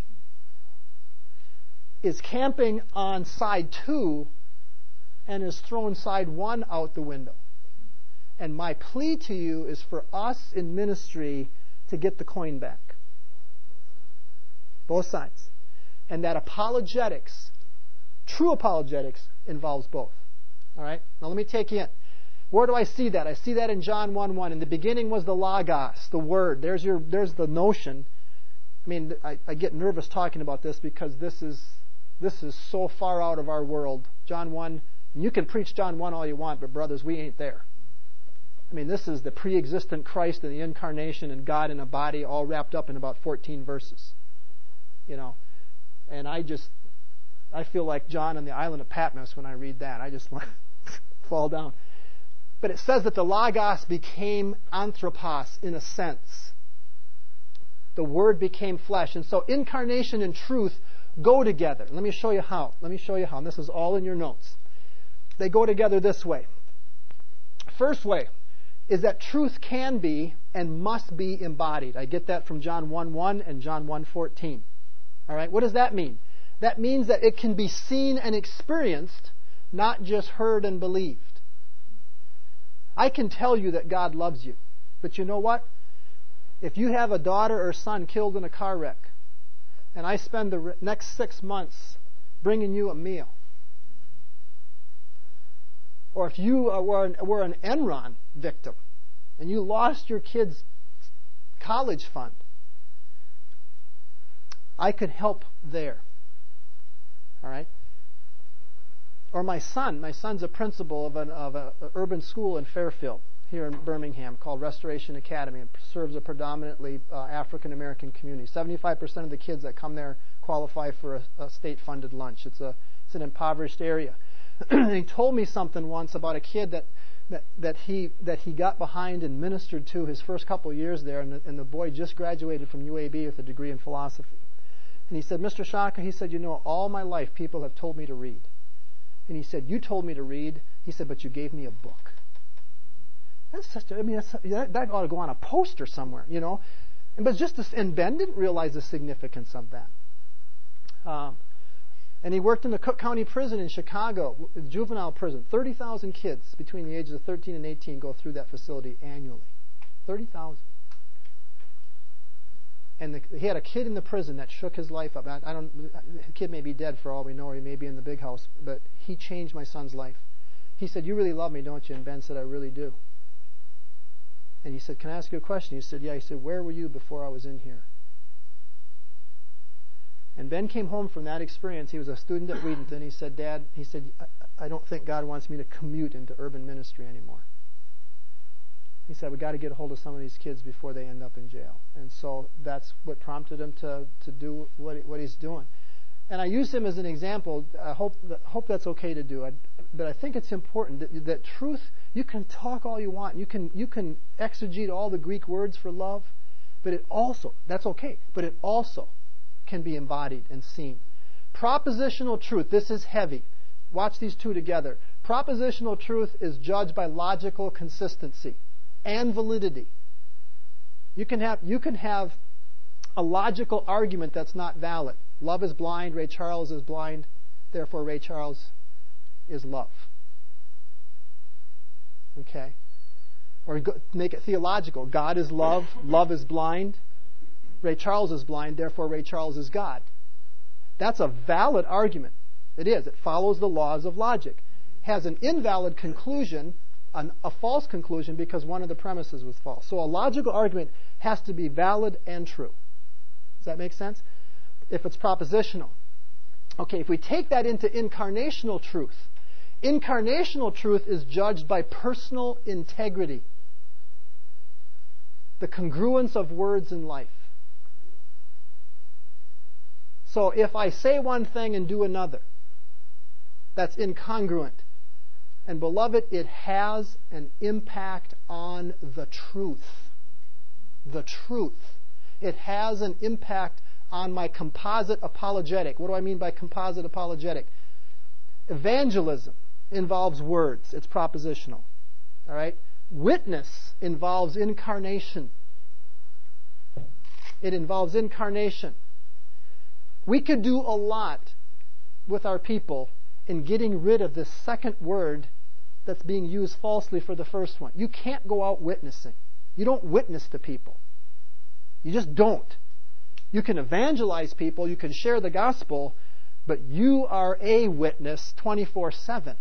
is camping on side two and has thrown side one out the window. And my plea to you is for us in ministry to get the coin back. Both sides. And that apologetics, true apologetics, involves both. All right? Now let me take you in. Where do I see that? I see that in John 1:1. In the beginning was the Logos, the Word. There's the notion. I mean, I get nervous talking about this because this is so far out of our world. John 1, you can preach John 1 all you want, but brothers, we ain't there. I mean, this is the pre-existent Christ and the incarnation and God in a body all wrapped up in about 14 verses. And I feel like John on the island of Patmos when I read that. I just want to fall down. But it says that the Logos became anthropos in a sense. The Word became flesh. And so incarnation and truth go together. Let me show you how. And this is all in your notes. They go together this way. First way is that truth can be and must be embodied. I get that from John 1:1 and John 1:14. All right, what does that mean? That means that it can be seen and experienced, not just heard and believed. I can tell you that God loves you, but you know what? If you have a daughter or son killed in a car wreck, and I spend the next 6 months bringing you a meal, or if you were an Enron victim and you lost your kid's college fund, I could help there. All right? Or my son's a principal of an urban school in Fairfield here in Birmingham called Restoration Academy. It serves a predominantly African American community. 75% of the kids that come there qualify for a state-funded lunch. It's an impoverished area. And he told me something once about a kid that he got behind and ministered to his first couple of years there, and the boy just graduated from UAB with a degree in philosophy. And he said, Mr. Shaka, he said, all my life people have told me to read. And he said, you told me to read. He said, but you gave me a book. That's such a, I mean, that ought to go on a poster somewhere, you know. And Ben didn't realize the significance of that. And he worked in the Cook County Prison in Chicago, juvenile prison. 30,000 kids between the ages of 13 and 18 go through that facility annually. 30,000. And he had a kid in the prison that shook his life up. The kid may be dead for all we know, or he may be in the big house, but he changed my son's life. He said, you really love me, don't you? And Ben said, I really do. And he said, can I ask you a question? He said, yeah. He said, where were you before I was in here? And Ben came home from that experience. He was a student at Weedenton. He said, Dad, I don't think God wants me to commute into urban ministry anymore. He said, we got to get a hold of some of these kids before they end up in jail. And so that's what prompted him to do what he's doing. And I use him as an example. I hope that's okay to do. But I think it's important that truth, you can talk all you want. You can exegete all the Greek words for love. But it also, that's okay, but it also can be embodied and seen. Propositional truth, this is heavy. Watch these two together. Propositional truth is judged by logical consistency and validity. You can have a logical argument that's not valid. Love is blind, Ray Charles is blind, therefore Ray Charles is love. Okay? Or make it theological. God is love, love is blind, Ray Charles is blind, therefore Ray Charles is God. That's a valid argument. It is. It follows the laws of logic. Has an invalid conclusion, a false conclusion, because one of the premises was false. So a logical argument has to be valid and true. Does that make sense? If it's propositional. Okay, if we take that into incarnational truth, incarnational truth is judged by personal integrity. The congruence of words in life. So if I say one thing and do another, that's incongruent. And beloved, it has an impact on the truth. The truth. It has an impact on my composite apologetic. What do I mean by composite apologetic? Evangelism involves words. It's propositional. All right? Witness involves incarnation. It involves incarnation. We could do a lot with our people in getting rid of this second word that's being used falsely for the first one. You can't go out witnessing. You don't witness to people. You just don't. You can evangelize people, you can share the gospel, but you are a witness 24/7.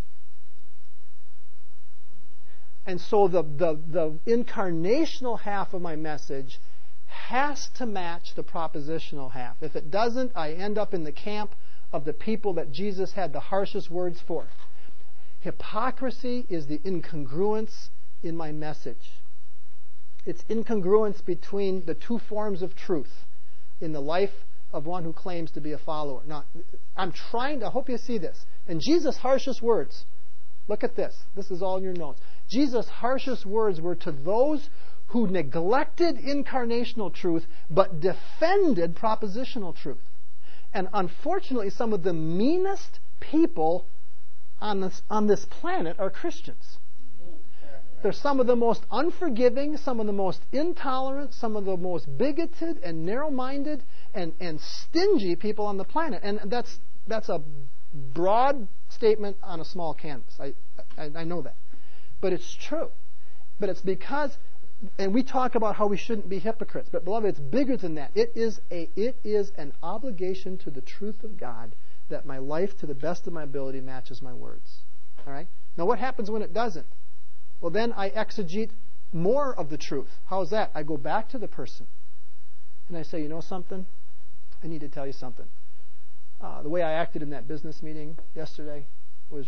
And so the incarnational half of my message has to match the propositional half. If it doesn't, I end up in the camp of the people that Jesus had the harshest words for. Hypocrisy is the incongruence in my message. It's incongruence between the two forms of truth in the life of one who claims to be a follower. Now, I hope you see this. And Jesus' harshest words, look at this. This is all in your notes. Jesus' harshest words were to those who neglected incarnational truth but defended propositional truth. And unfortunately, some of the meanest people on this planet are Christians. They're some of the most unforgiving, some of the most intolerant, some of the most bigoted and narrow-minded and stingy people on the planet. And that's a broad statement on a small canvas. I know that. But it's true. But it's because, and we talk about how we shouldn't be hypocrites, but beloved, it's bigger than that. It is an obligation to the truth of God that my life, to the best of my ability, matches my words. All right? Now, what happens when it doesn't? Well, then I exegete more of the truth. How is that? I go back to the person and I say, you know something? I need to tell you something. The way I acted in that business meeting yesterday was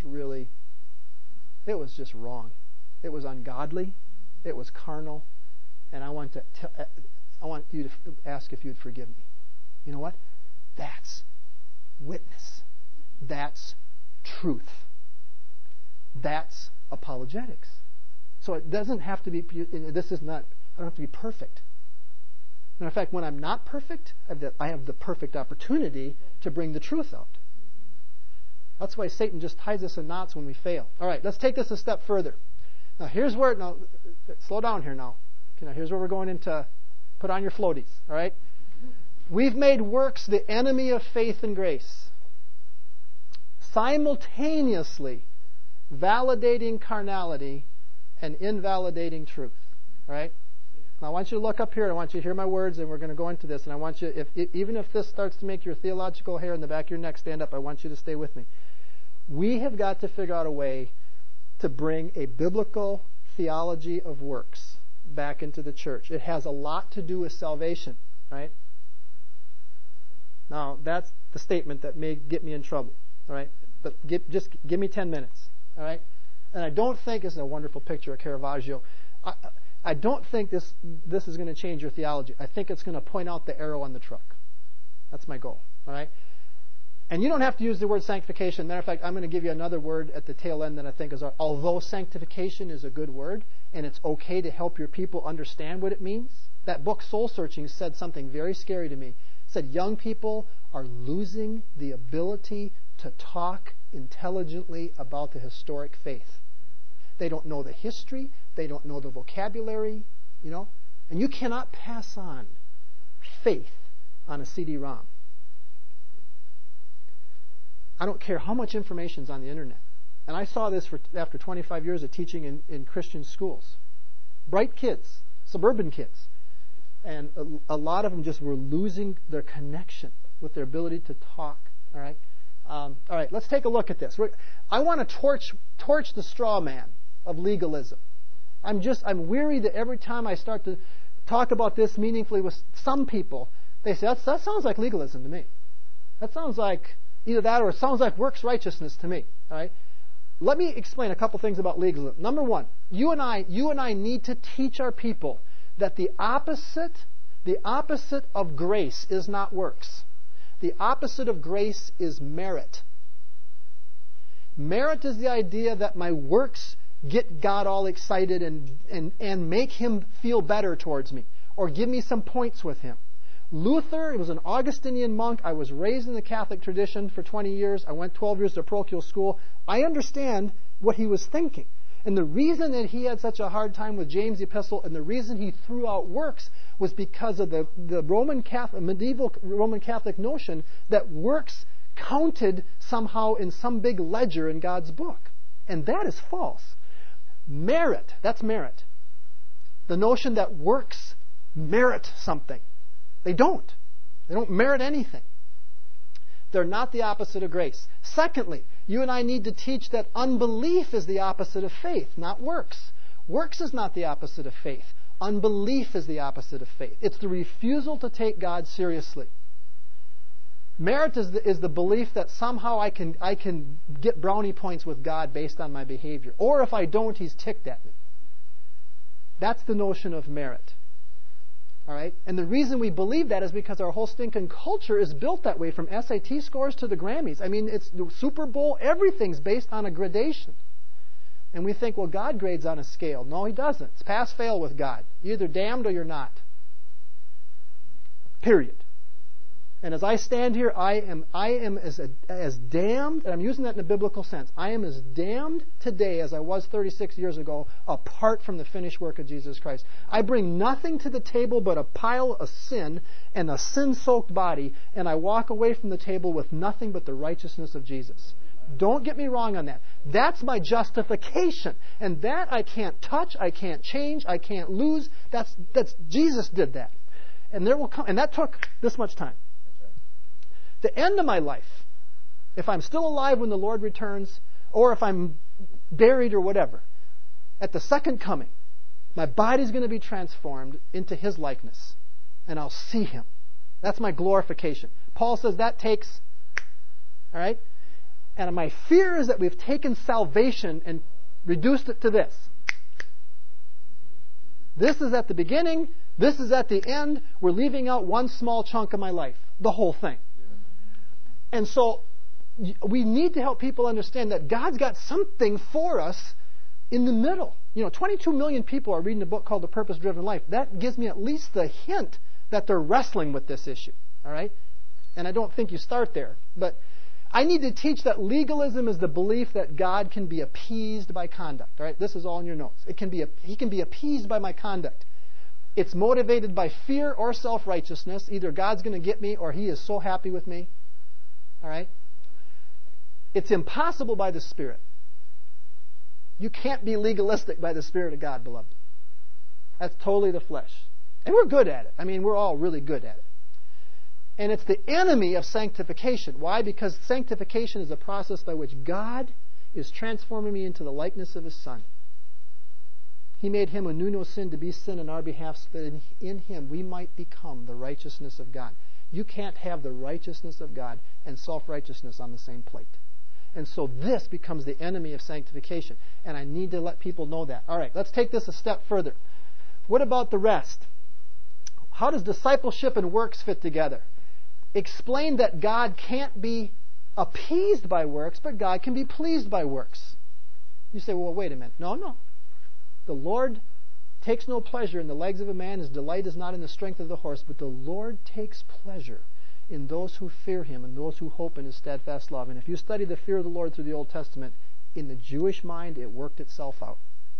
just wrong. It was ungodly. It was carnal. And I want you to ask if you'd forgive me. You know what? That's witness. That's truth. That's apologetics. So it doesn't have to be, I don't have to be perfect. Matter of fact, when I'm not perfect, I have the perfect opportunity to bring the truth out. That's why Satan just ties us in knots when we fail. All right, let's take this a step further. Now, slow down here now. Okay, now, here's where we're going into, put on your floaties, all right? We've made works the enemy of faith and grace, simultaneously validating carnality and invalidating truth, all right? Now, I want you to look up here, and I want you to hear my words, and we're going to go into this, and I want you, even if this starts to make your theological hair in the back of your neck stand up, I want you to stay with me. We have got to figure out a way to bring a biblical theology of works back into the church. It has a lot to do with salvation, right? Now, that's the statement that may get me in trouble, all right? But just give me 10 minutes, all right? And I don't think, this is a wonderful picture of Caravaggio, I don't think this is going to change your theology. I think it's going to point out the arrow on the truck. That's my goal, all right? And you don't have to use the word sanctification. Matter of fact, I'm going to give you another word at the tail end that I think is, although sanctification is a good word, and it's okay to help your people understand what it means, that book, Soul Searching, said something very scary to me. It said young people are losing the ability to talk intelligently about the historic faith. They don't know the history. They don't know the vocabulary, and you cannot pass on faith on a CD-ROM. I don't care how much information is on the internet. And I saw this after 25 years of teaching in Christian schools. Bright kids, suburban kids. And a lot of them just were losing their connection with their ability to talk. All right? All right, let's take a look at this. I want to torch the straw man of legalism. I'm weary that every time I start to talk about this meaningfully with some people, they say, that sounds like legalism to me. That sounds like either that or it sounds like works righteousness to me. All right? Let me explain a couple things about legalism. Number one, you and I need to teach our people that the opposite of grace is not works. The opposite of grace is merit. Merit is the idea that my works get God all excited and make Him feel better towards me, or give me some points with Him. Luther was an Augustinian monk. I was raised in the Catholic tradition for 20 years. I went 12 years to parochial school. I understand what he was thinking. And the reason that he had such a hard time with James' epistle, and the reason he threw out works, was because of the medieval Roman Catholic notion that works counted somehow in some big ledger in God's book. And that is false. Merit, that's merit. The notion that works merit something. They don't. They don't merit anything. They're not the opposite of grace. Secondly, you and I need to teach that unbelief is the opposite of faith, not works. Works is not the opposite of faith. Unbelief is the opposite of faith. It's the refusal to take God seriously. Merit is the belief that somehow I can get brownie points with God based on my behavior. Or if I don't, He's ticked at me. That's the notion of merit. All right? And the reason we believe that is because our whole stinking culture is built that way, from SAT scores to the Grammys. I mean, it's the Super Bowl, everything's based on a gradation. And we think, well, God grades on a scale. No, He doesn't. It's pass-fail with God. You're either damned or you're not. Period. And as I stand here, I am as damned, and I'm using that in a biblical sense, I am as damned today as I was 36 years ago, apart from the finished work of Jesus Christ. I bring nothing to the table but a pile of sin and a sin-soaked body, and I walk away from the table with nothing but the righteousness of Jesus. Don't get me wrong on that. That's my justification. And that I can't touch, I can't change, I can't lose. That's Jesus did that. And there will come, and that took this much time. The end of my life, if I'm still alive when the Lord returns, or if I'm buried or whatever, at the second coming, my body's going to be transformed into His likeness, and I'll see Him. That's my glorification. Paul says that takes, all right? And my fear is that we've taken salvation and reduced it to this. This is at the beginning, this is at the end, we're leaving out one small chunk of my life, the whole thing. And so we need to help people understand that God's got something for us in the middle. 22 million people are reading a book called The Purpose-Driven Life. That gives me at least the hint that they're wrestling with this issue. All right? And I don't think you start there. But I need to teach that legalism is the belief that God can be appeased by conduct. All right, this is all in your notes. He can be appeased by my conduct. It's motivated by fear or self-righteousness. Either God's going to get me or He is so happy with me. All right? It's impossible by the Spirit. You can't be legalistic by the Spirit of God, beloved. That's totally the flesh. And we're good at it. I mean, we're all really good at it. And it's the enemy of sanctification. Why? Because sanctification is a process by which God is transforming me into the likeness of His Son. He made Him who knew no sin to be sin on our behalf, so that in Him we might become the righteousness of God. You can't have the righteousness of God and self-righteousness on the same plate. And so this becomes the enemy of sanctification. And I need to let people know that. All right, let's take this a step further. What about the rest? How does discipleship and works fit together? Explain that God can't be appeased by works, but God can be pleased by works. You say, well, wait a minute. No. The Lord takes no pleasure in the legs of a man. His delight is not in the strength of the horse, but the Lord takes pleasure in those who fear Him and those who hope in His steadfast love. And if you study the fear of the Lord through the Old Testament, in the Jewish mind, it worked itself out.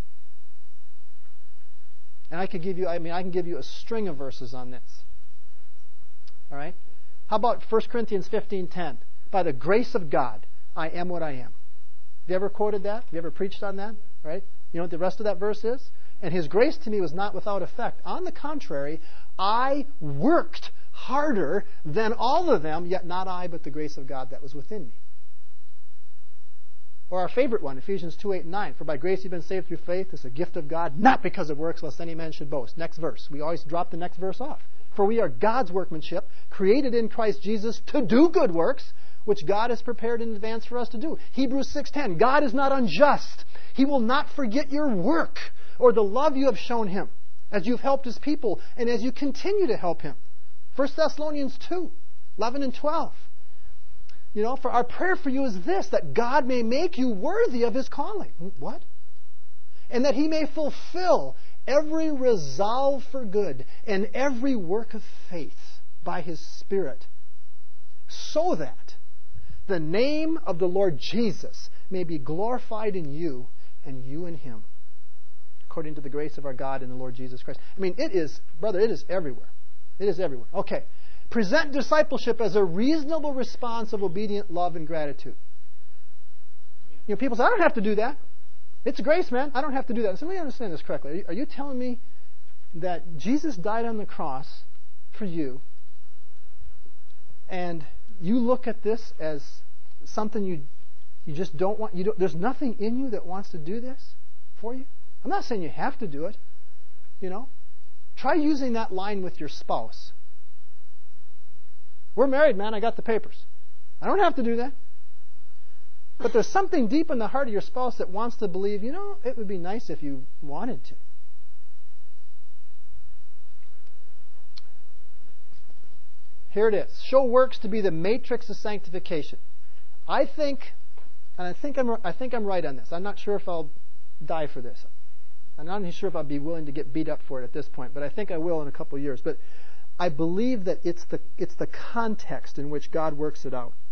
And I can give you a string of verses on this. All right? How about 1 Corinthians 15:10? By the grace of God, I am what I am. Have you ever quoted that? Have you ever preached on that? Right? You know what the rest of that verse is? And His grace to me was not without effect. On the contrary, I worked harder than all of them, yet not I, but the grace of God that was within me. Or our favorite one, Ephesians 2:8-9. For by grace you've been saved through faith. It's a gift of God, not because of works, lest any man should boast. Next verse. We always drop the next verse off. For we are God's workmanship, created in Christ Jesus to do good works, which God has prepared in advance for us to do. Hebrews 6:10. God is not unjust. He will not forget your work or the love you have shown Him as you've helped His people and as you continue to help Him. 1 Thessalonians 2:11 and 12. For our prayer for you is this, that God may make you worthy of His calling. What? And that He may fulfill every resolve for good and every work of faith by His Spirit, so that the name of the Lord Jesus may be glorified in you and you in Him, according to the grace of our God and the Lord Jesus Christ. I mean, it is everywhere. It is everywhere. Okay. Present discipleship as a reasonable response of obedient love and gratitude. People say, I don't have to do that. It's grace, man. I don't have to do that. So let me understand this correctly. Are you telling me that Jesus died on the cross for you, and you look at this as something you just don't want? There's nothing in you that wants to do this for you? I'm not saying you have to do it. Try using that line with your spouse. We're married, man. I got the papers. I don't have to do that. But there's something deep in the heart of your spouse that wants to believe, it would be nice if you wanted to. Here it is. Show works to be the matrix of sanctification. I think I'm right on this. I'm not sure if I'll die for this. I'm not sure if I'll be willing to get beat up for it at this point, but I think I will in a couple of years. But I believe that it's the context in which God works it out.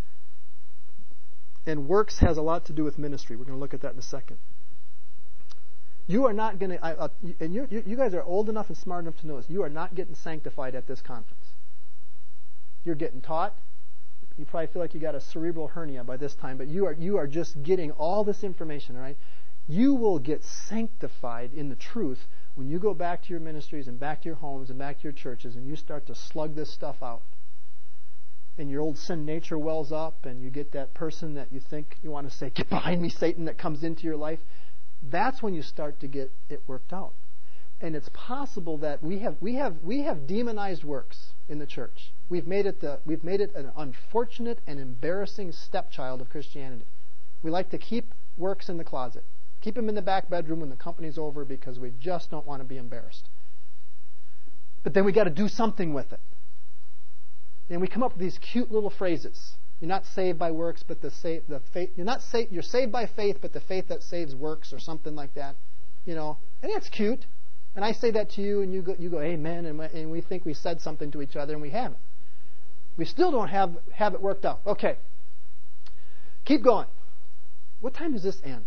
And works has a lot to do with ministry. We're going to look at that in a second. You are not going to, and you guys are old enough and smart enough to know this. You are not getting sanctified at this conference. You're getting taught. You probably feel like you got a cerebral hernia by this time, but you are just getting all this information, all right? You will get sanctified in the truth when you go back to your ministries and back to your homes and back to your churches and you start to slug this stuff out. And your old sin nature wells up and you get that person that you think you want to say, get behind me, Satan, that comes into your life. That's when you start to get it worked out. And it's possible that we have demonized works in the church. We've made it an unfortunate and embarrassing stepchild of Christianity. We like to keep works in the closet. Keep them in the back bedroom when the company's over because we just don't want to be embarrassed. But then we got to do something with it. And we come up with these cute little phrases. You're not saved by works, but you're saved by faith, but the faith that saves works, or something like that. And that's cute. And I say that to you, and you go amen, and we think we said something to each other, and we haven't. We still don't have it worked out. Okay. Keep going. What time does this end?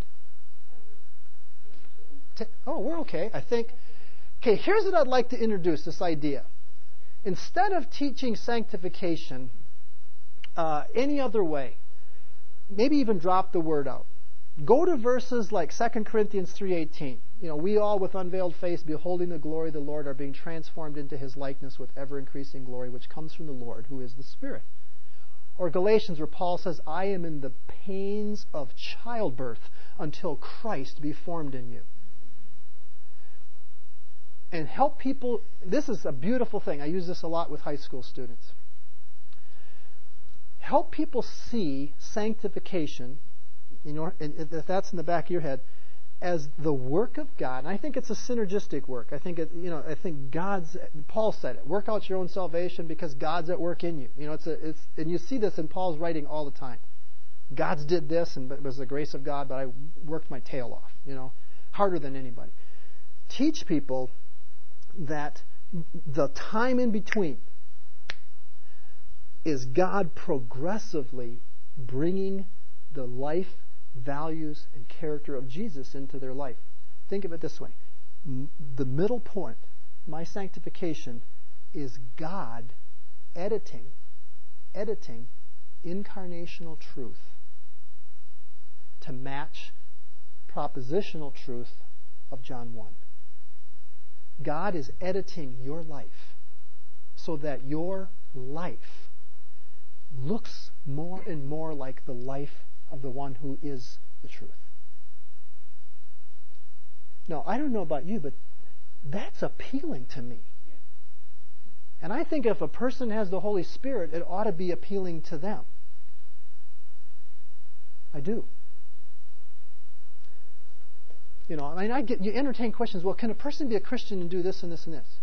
Oh, we're okay, I think. Okay, here's what I'd like to introduce, this idea. Instead of teaching sanctification any other way, maybe even drop the word out. Go to verses like 2 Corinthians 3:18. We all with unveiled face, beholding the glory of the Lord, are being transformed into His likeness with ever-increasing glory, which comes from the Lord, who is the Spirit. Or Galatians, where Paul says, I am in the pains of childbirth until Christ be formed in you. And help people. This is a beautiful thing. I use this a lot with high school students. Help people see sanctification, and if that's in the back of your head, as the work of God. And I think it's a synergistic work. I think Paul said it. Work out your own salvation because God's at work in you. And you see this in Paul's writing all the time. God's did this, and it was the grace of God, but I worked my tail off. Harder than anybody. Teach people that the time in between is God progressively bringing the life, values, and character of Jesus into their life. Think of it this way. The middle point, my sanctification, is God editing incarnational truth to match propositional truth of John 1. God is editing your life so that your life looks more and more like the life of the one who is the truth. Now, I don't know about you, but that's appealing to me. And I think if a person has the Holy Spirit, it ought to be appealing to them. I do. You entertain questions. Well, can a person be a Christian and do this and this and this?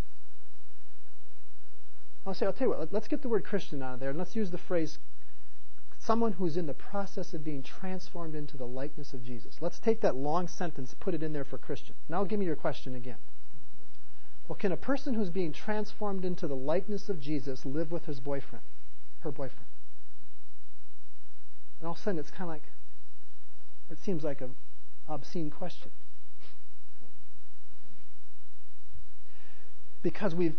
I'll tell you what, let's get the word Christian out of there, and let's use the phrase someone who's in the process of being transformed into the likeness of Jesus. Let's take that long sentence, put it in there for Christian. Now give me your question again. Well, can a person who's being transformed into the likeness of Jesus live with her boyfriend? And all of a sudden it's kind of like, it seems like an obscene question. Because we've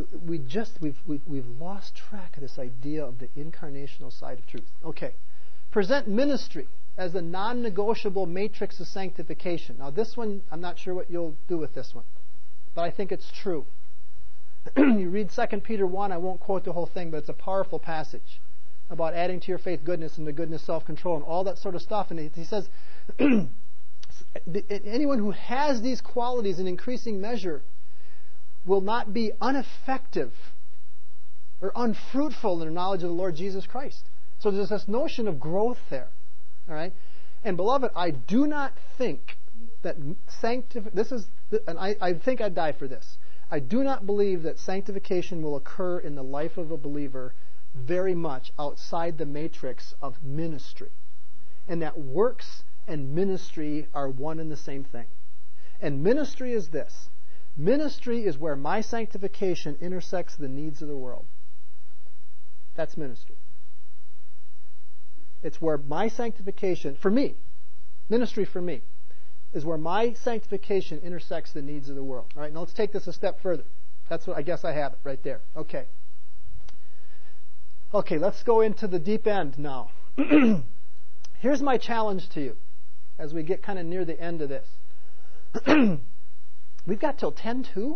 lost track of this idea of the incarnational side of truth. Okay. Present ministry as a non-negotiable matrix of sanctification. Now this one, I'm not sure what you'll do with this one, but I think it's true. You read 2 Peter 1, I won't quote the whole thing, but it's a powerful passage about adding to your faith goodness, and to goodness self-control, and all that sort of stuff. And he says, anyone who has these qualities in increasing measure will not be ineffective or unfruitful in their knowledge of the Lord Jesus Christ. So there's this notion of growth there. All right? And beloved, I do not think that I think I'd die for this. I do not believe that sanctification will occur in the life of a believer very much outside the matrix of ministry. And that works and ministry are one and the same thing. And ministry is this. Ministry is where my sanctification intersects the needs of the world. That's ministry. It's where my sanctification, for me, ministry for me, is where my sanctification intersects the needs of the world. All right, now let's take this a step further. That's what I guess I have it right there. Okay. Okay, let's go into the deep end now. Here's my challenge to you as we get kind of near the end of this. We've got till 10:02? 10 till 11.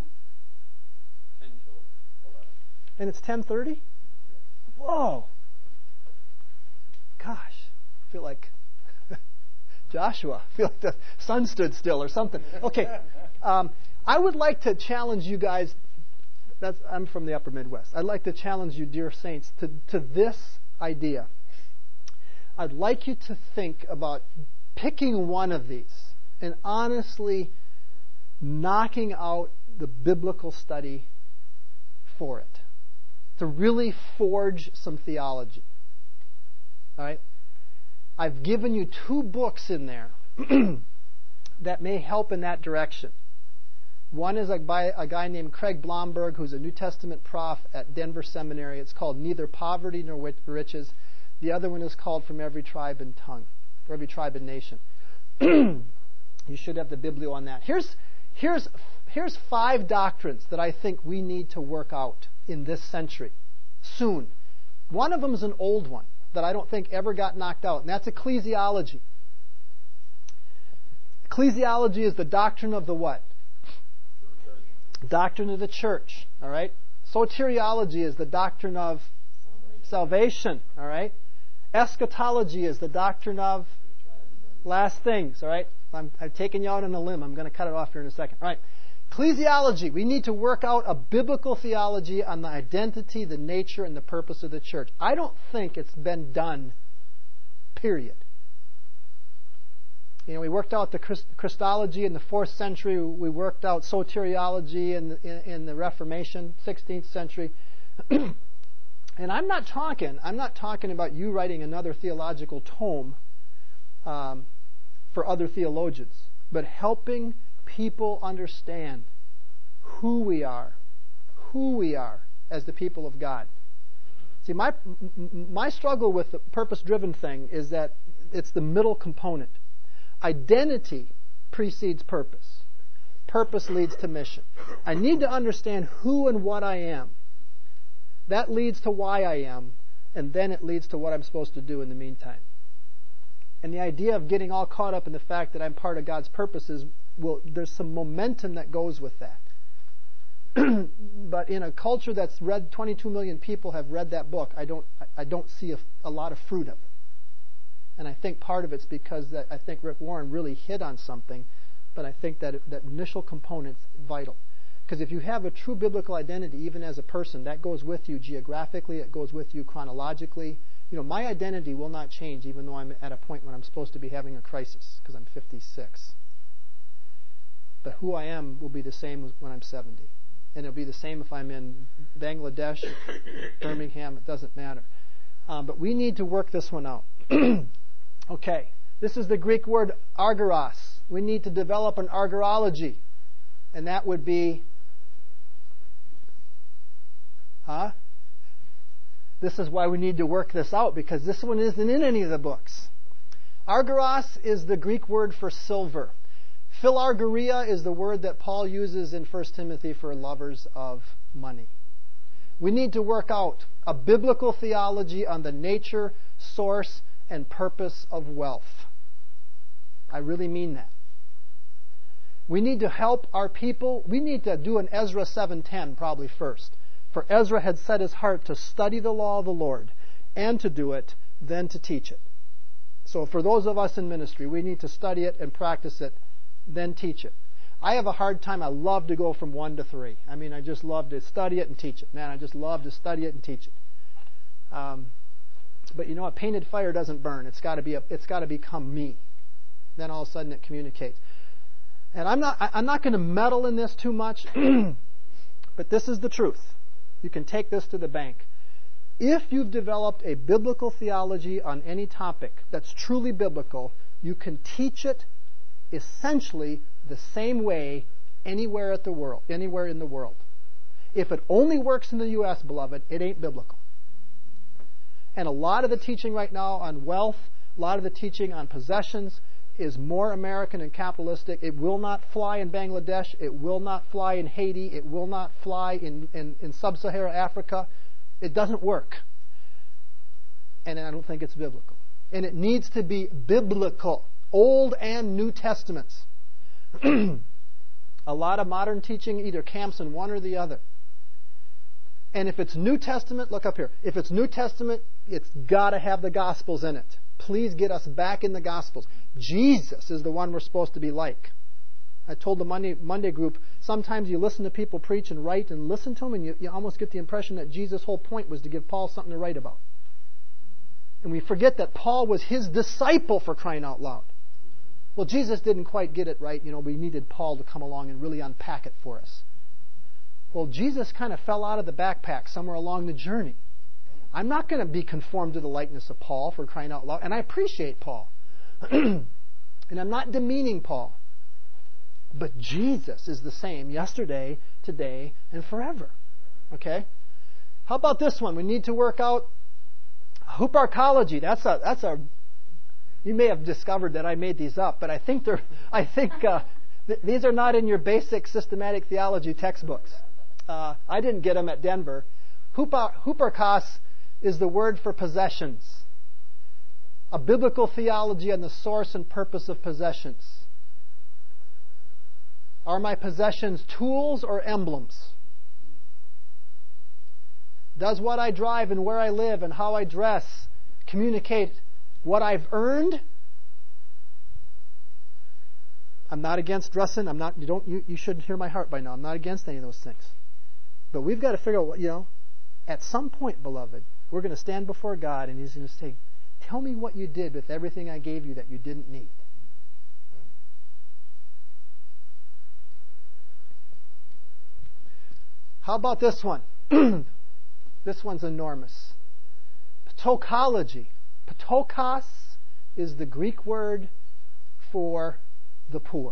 And it's 10:30? Whoa! Gosh, I feel like Joshua. I feel like the sun stood still or something. Okay, I would like to challenge you guys. I'm from the upper Midwest. I'd like to challenge you, dear saints, to this idea. I'd like you to think about picking one of these and honestly knocking out the biblical study for it, to really forge some theology. All right? I've given you 2 books in there that may help in that direction. One is by a guy named Craig Blomberg, who's a New Testament prof at Denver Seminary. It's called Neither Poverty Nor Riches. The other one is called from every tribe and tongue, or every tribe and nation. You should have the Biblio on that. Here's 5 doctrines that I think we need to work out in this century, soon. One of them is an old one that I don't think ever got knocked out, and that's ecclesiology. Ecclesiology is the doctrine of the what? Doctrine of the church, all right? Soteriology is the doctrine of salvation, all right? Eschatology is the doctrine of last things, all right? I've taken you out on a limb. I'm going to cut it off here in a second. All right. Ecclesiology. We need to work out a biblical theology on the identity, the nature, and the purpose of the church. I don't think it's been done, period. We worked out the Christology in the 4th century. We worked out soteriology in the Reformation, 16th century. And I'm not talking about you writing another theological tome for other theologians, but helping people understand who we are as the people of God. See, my struggle with the purpose-driven thing is that it's the middle component. Identity precedes purpose. Purpose leads to mission. I need to understand who and what I am. That leads to why I am, and then it leads to what I'm supposed to do in the meantime. And the idea of getting all caught up in the fact that I'm part of God's purposes, well, there's some momentum that goes with that. But in a culture that's read, 22 million people have read that book, I don't see a lot of fruit of it. And I think part of it's because I think Rick Warren really hit on something, but I think that initial component's vital. Because if you have a true biblical identity, even as a person, that goes with you geographically, it goes with you chronologically. My identity will not change even though I'm at a point when I'm supposed to be having a crisis because I'm 56. But who I am will be the same when I'm 70. And it'll be the same if I'm in Bangladesh, Birmingham, it doesn't matter. But we need to work this one out. Okay, this is the Greek word argyros. We need to develop an argyrology. And that would be... This is why we need to work this out, because this one isn't in any of the books. Argyros is the Greek word for silver. Philargyria is the word that Paul uses in 1 Timothy for lovers of money. We need to work out a biblical theology on the nature, source, and purpose of wealth. I really mean that. We need to help our people. We need to do an Ezra 7:10 probably first. For Ezra had set his heart to study the law of the Lord, and to do it, then to teach it. So for those of us in ministry, we need to study it and practice it, then teach it. I have a hard time. I love to go from 1 to 3. I mean, I just love to study it and teach it. Man, I just love to study it and teach it. But you know what? Painted fire doesn't burn. It's got to become me. Then all of a sudden it communicates. And I'm not going to meddle in this too much, but this is the truth. You can take this to the bank. If you've developed a biblical theology on any topic that's truly biblical, you can teach it essentially the same way anywhere in the world. If it only works in the U.S., beloved, it ain't biblical. And a lot of the teaching right now on wealth, a lot of the teaching on possessions is more American and capitalistic. It will not fly in Bangladesh. It will not fly in Haiti. It will not fly in sub-Saharan Africa. It doesn't work. And I don't think it's biblical. And it needs to be biblical. Old and New Testaments. A lot of modern teaching either camps in one or the other. And if it's New Testament, look up here. If it's New Testament, it's got to have the Gospels in it. Please get us back in the Gospels. Jesus is the one we're supposed to be like. I told the Monday group, sometimes you listen to people preach and write and listen to them, and you almost get the impression that Jesus' whole point was to give Paul something to write about. And we forget that Paul was his disciple, for crying out loud. Well, Jesus didn't quite get it right. We needed Paul to come along and really unpack it for us. Well, Jesus kind of fell out of the backpack somewhere along the journey. I'm not going to be conformed to the likeness of Paul, for crying out loud. And I appreciate Paul. And I'm not demeaning Paul. But Jesus is the same yesterday, today, and forever. Okay? How about this one? We need to work out Huparchology. That's a. You may have discovered that I made these up, but I think these are not in your basic systematic theology textbooks. I didn't get them at Denver. Huparchos is the word for possessions. A biblical theology on the source and purpose of possessions. Are my possessions tools or emblems? Does what I drive and where I live and how I dress communicate what I've earned? I'm not against dressing. You shouldn't hear my heart by now. I'm not against any of those things. But we've got to figure out what, at some point, beloved, we're going to stand before God and He's going to say, tell me what you did with everything I gave you that you didn't need. How about this one? This one's enormous. Ptochology. Ptochos is the Greek word for the poor.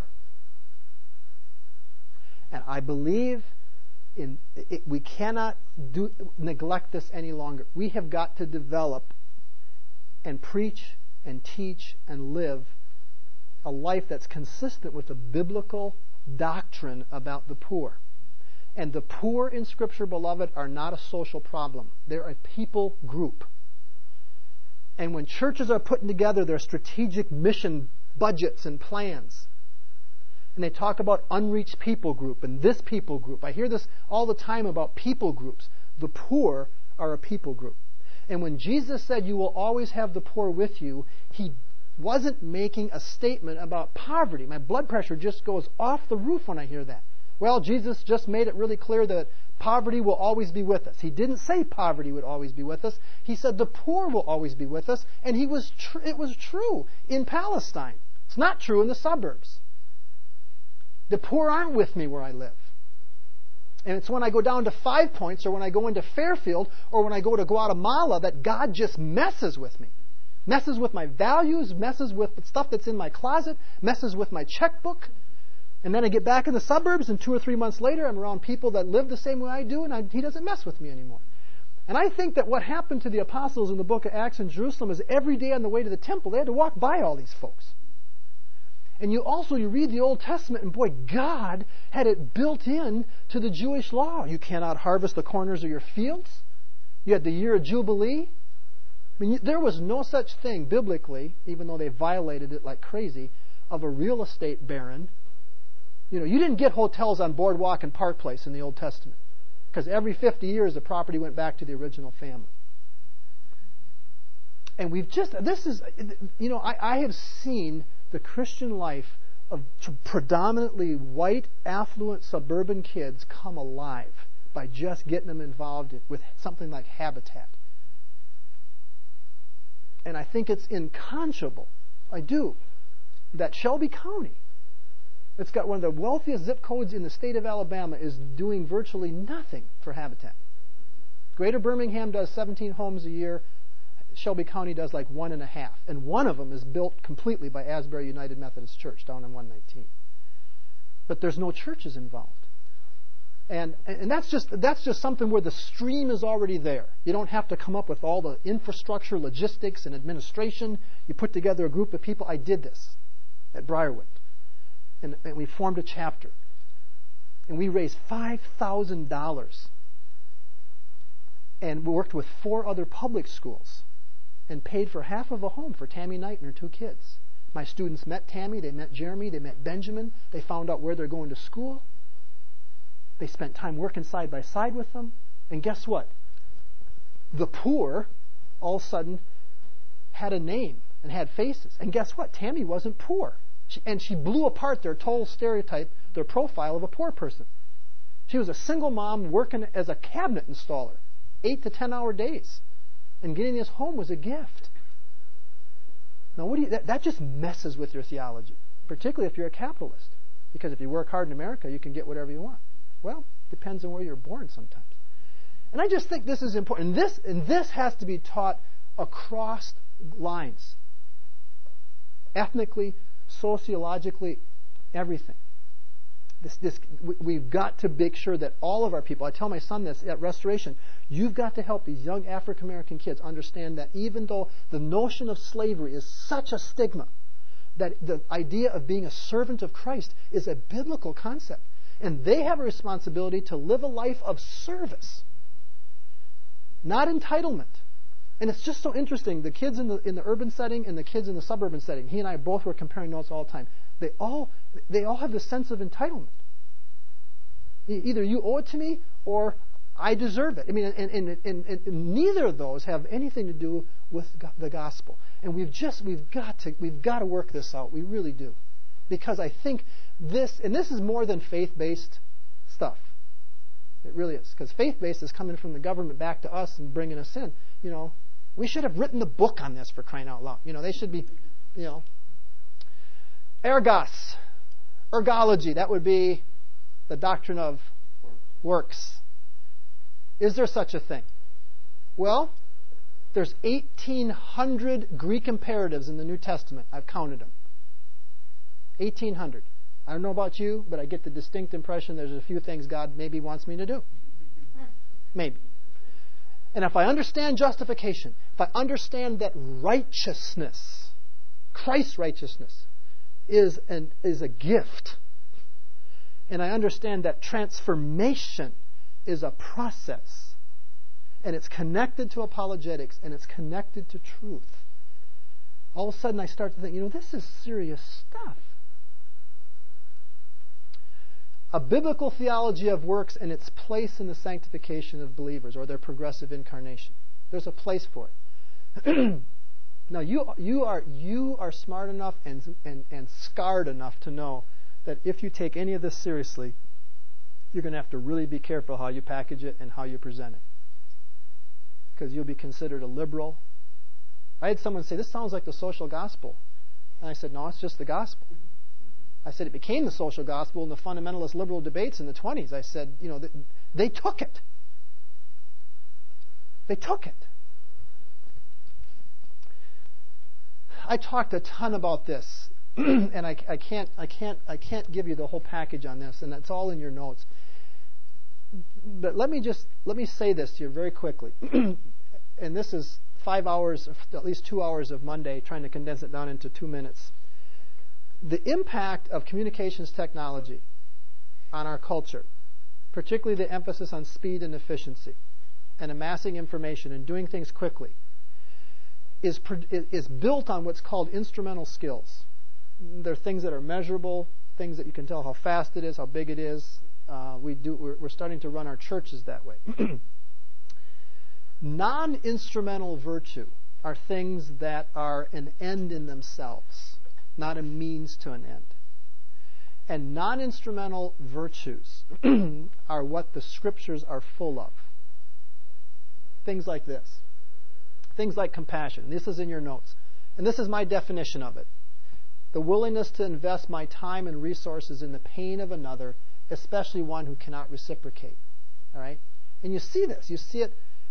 And I believe we cannot neglect this any longer. We have got to develop and preach and teach and live a life that's consistent with the biblical doctrine about the poor. And the poor in Scripture, beloved, are not a social problem. They're a people group. And when churches are putting together their strategic mission budgets and plans, and they talk about unreached people group and this people group, I hear this all the time about people groups. The poor are a people group. And when Jesus said you will always have the poor with you, He wasn't making a statement about poverty. My blood pressure just goes off the roof when I hear that. Well, Jesus just made it really clear that poverty will always be with us. He didn't say poverty would always be with us. He said the poor will always be with us. And it was true in Palestine. It's not true in the suburbs. The poor aren't with me where I live. And it's when I go down to 5 Points or when I go into Fairfield or when I go to Guatemala that God just messes with me. Messes with my values, messes with stuff that's in my closet, messes with my checkbook. And then I get back in the suburbs, and 2 or 3 months later, I'm around people that live the same way I do, and He doesn't mess with me anymore. And I think that what happened to the apostles in the book of Acts in Jerusalem is every day on the way to the temple, they had to walk by all these folks. And you read the Old Testament, and boy, God had it built in to the Jewish law. You cannot harvest the corners of your fields. You had the year of Jubilee. I mean, there was no such thing biblically, even though they violated it like crazy, of a real estate baron. You didn't get hotels on Boardwalk and Park Place in the Old Testament, because every 50 years the property went back to the original family. And I have seen the Christian life of predominantly white, affluent, suburban kids come alive by just getting them involved with something like Habitat. And I think it's inconscionable, that Shelby County, it's got one of the wealthiest zip codes in the state of Alabama, is doing virtually nothing for Habitat. Greater Birmingham does 17 homes a year. Shelby County does like 1.5. And one of them is built completely by Asbury United Methodist Church down on 119. But there's no churches involved. And that's just something where the stream is already there. You don't have to come up with all the infrastructure, logistics, and administration. You put together a group of people. I did this at Briarwood. And we formed a chapter. And we raised $5,000. And we worked with 4 other public schools and paid for half of a home for Tammy Knight and her 2 kids. My students met Tammy, they met Jeremy, they met Benjamin. They found out where they're going to school. They spent time working side by side with them. And guess what? The poor all of a sudden had a name and had faces. And guess what? Tammy wasn't poor. She blew apart their total stereotype, their profile of a poor person. She was a single mom working as a cabinet installer, 8 to 10 hour days. And getting this home was a gift. Now, that just messes with your theology, particularly if you're a capitalist. Because if you work hard in America, you can get whatever you want. Well, depends on where you're born sometimes. And I just think this is important. And this has to be taught across lines. Ethnically, sociologically, everything. We've got to make sure that all of our people, I tell my son this at Restoration, you've got to help these young African American kids understand that even though the notion of slavery is such a stigma, that the idea of being a servant of Christ is a biblical concept. And they have a responsibility to live a life of service, not entitlement. And it's just so interesting. The kids in the urban setting and the kids in the suburban setting, he and I both were comparing notes all the time. They all have this sense of entitlement. Either you owe it to me or I deserve it. I mean, and neither of those have anything to do with the gospel. And we've got to work this out. We really do, because I think this is more than faith-based stuff. It really is, because faith-based is coming from the government back to us and bringing us in. We should have written the book on this, for crying out loud. They should be, ergology. That would be the doctrine of works. Is there such a thing? Well, there's 1,800 Greek imperatives in the New Testament. I've counted them. 1,800. I don't know about you, but I get the distinct impression there's a few things God maybe wants me to do. Maybe. And if I understand justification, if I understand that righteousness, Christ's righteousness, is a gift, and I understand that transformation is a process, and it's connected to apologetics, and it's connected to truth, all of a sudden I start to think, this is serious stuff. A biblical theology of works and its place in the sanctification of believers, or their progressive incarnation. There's a place for it. Now, you are smart enough and scarred enough to know that if you take any of this seriously, you're going to have to really be careful how you package it and how you present it, because you'll be considered a liberal. I had someone say, "This sounds like the social gospel," and I said, "No, it's just the gospel." I said it became the social gospel in the fundamentalist liberal debates in the 1920s. I said, they took it. They took it. I talked a ton about this, and I can't give you the whole package on this, and that's all in your notes. But let me say this to you very quickly. And this is 5 hours, at least 2 hours of Monday, trying to condense it down into 2 minutes. The impact of communications technology on our culture, particularly the emphasis on speed and efficiency and amassing information and doing things quickly, is built on what's called instrumental skills. They're things that are measurable, things that you can tell how fast it is, how big it is. We're starting to run our churches that way. Non-instrumental virtue are things that are an end in themselves, not a means to an end. And non-instrumental virtues are what the Scriptures are full of. Things like this. Things like compassion. This is in your notes. And this is my definition of it. The willingness to invest my time and resources in the pain of another, especially one who cannot reciprocate. All right? And you see this. You see it.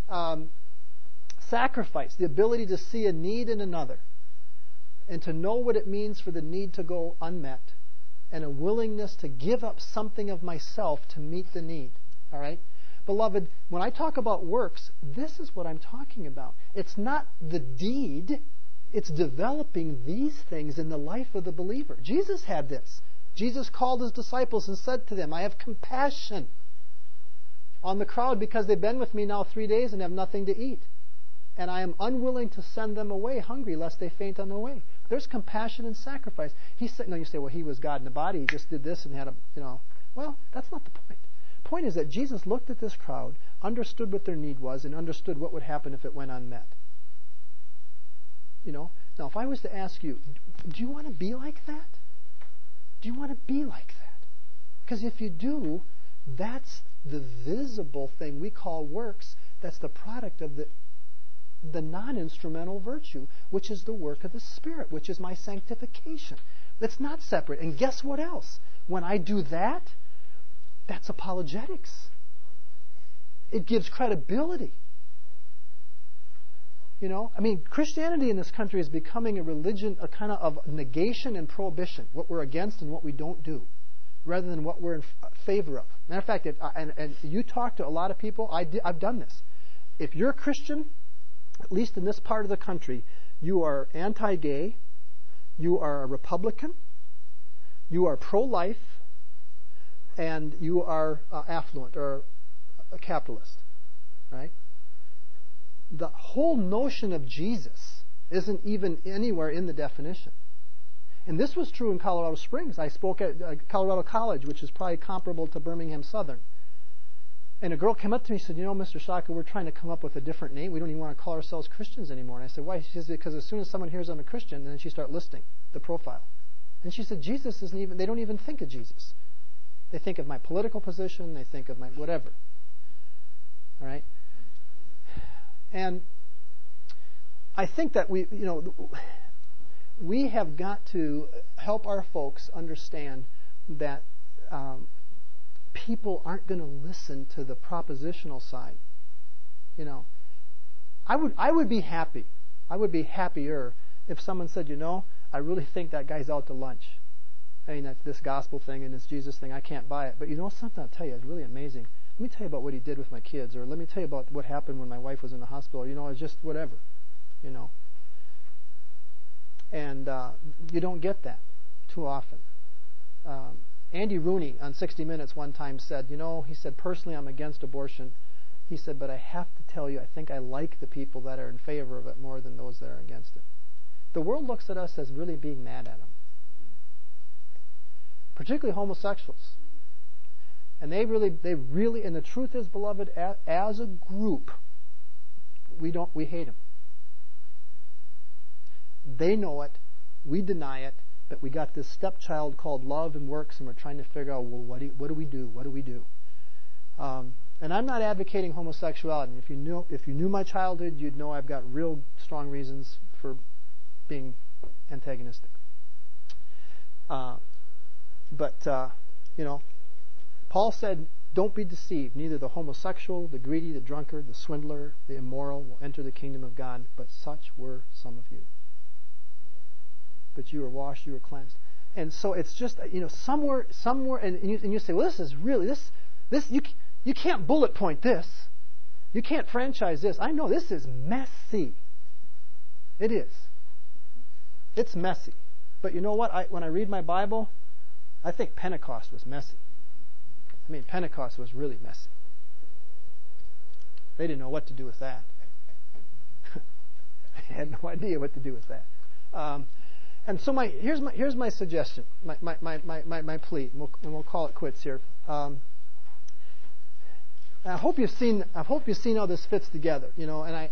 Sacrifice, the ability to see a need in another and to know what it means for the need to go unmet, and a willingness to give up something of myself to meet the need. All right? Beloved, when I talk about works, this is what I'm talking about. It's not the deed. It's developing these things in the life of the believer. Jesus had this. Jesus called his disciples and said to them, I have compassion on the crowd because they've been with me now 3 days and have nothing to eat. And I am unwilling to send them away hungry lest they faint on the way. There's compassion and sacrifice. He said, no, you say, well, he was God in the body. He just did this and had a, Well, that's not the point. The point is that Jesus looked at this crowd, understood what their need was, and understood what would happen if it went unmet. Now, if I was to ask you, do you want to be like that? Do you want to be like that? Because if you do, that's the visible thing we call works. That's the product of the non-instrumental virtue, which is the work of the Spirit, which is my sanctification. That's not separate. And guess what else? When I do that, that's apologetics. It gives credibility. Christianity in this country is becoming a religion, a kind of negation and prohibition, what we're against and what we don't do. rather than what we're in favor of. Matter of fact, and you talk to a lot of people, I've done this. If you're a Christian, at least in this part of the country, you are anti-gay, you are a Republican, you are pro-life, and you are affluent or a capitalist, right? The whole notion of Jesus isn't even anywhere in the definition. And this was true in Colorado Springs. I spoke at Colorado College, which is probably comparable to Birmingham Southern. And a girl came up to me and said, Mr. Shaka, we're trying to come up with a different name. We don't even want to call ourselves Christians anymore. And I said, why? She said, because as soon as someone hears I'm a Christian, then she starts listing the profile. And she said, Jesus isn't even, they don't even think of Jesus. They think of my political position. They think of my whatever. All right? And I think that we have got to help our folks understand that people aren't going to listen to the propositional side. I would be happy. I would be happier if someone said, I really think that guy's out to lunch. I mean, that's this gospel thing and this Jesus thing. I can't buy it. But something I'll tell you, it's really amazing. Let me tell you about what he did with my kids, or let me tell you about what happened when my wife was in the hospital. It's just whatever, And you don't get that too often. Andy Rooney on 60 Minutes one time said, he said, personally I'm against abortion. He said, but I have to tell you, I think I like the people that are in favor of it more than those that are against it. The world looks at us as really being mad at them. Particularly homosexuals. And they really, and the truth is, beloved, as a group, we hate them. They know it, we deny it, but we got this stepchild called love and works, and we're trying to figure out, well, what do we do? What do we do? And I'm not advocating homosexuality. If you knew my childhood, you'd know I've got real strong reasons for being antagonistic. Paul said, don't be deceived. Neither the homosexual, the greedy, the drunkard, the swindler, the immoral will enter the kingdom of God, but such were some of you. But you were washed, you were cleansed. And so it's just, somewhere, and you say, well, this is really, this you can't bullet point this. You can't franchise this. I know this is messy. It is. It's messy. But you know what? When I read my Bible, I think Pentecost was messy. I mean, Pentecost was really messy. They didn't know what to do with that. They had no idea what to do with that. And so here's my suggestion, my plea, and we'll call it quits here. I hope you've seen how this fits together, And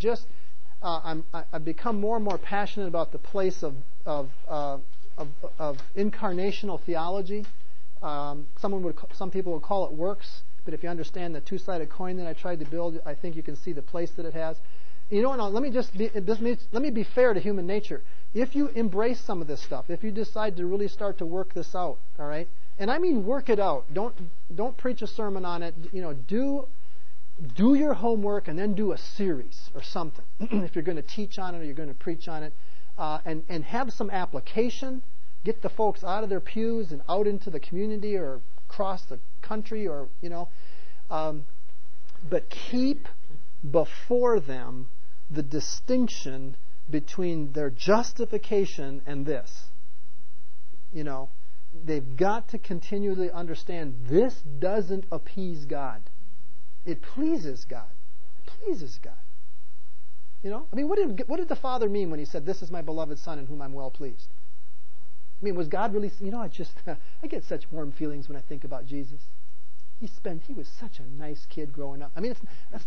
I've become more and more passionate about the place of incarnational theology. Some people would call it works, but if you understand the two-sided coin that I tried to build, I think you can see the place that it has. Let me be fair to human nature. If you embrace some of this stuff, if you decide to really start to work this out, all right, and I mean work it out. Don't preach a sermon on it. Do your homework and then do a series or something. If you're going to teach on it or you're going to preach on it, and have some application. Get the folks out of their pews and out into the community or across the country, or but keep before them the distinction between their justification and this. They've got to continually understand this doesn't appease God. It pleases God. It pleases God. I mean, what did the Father mean when He said, "This is my beloved Son in whom I'm well pleased"? I mean, was God really? I get such warm feelings when I think about Jesus. He was such a nice kid growing up. I mean,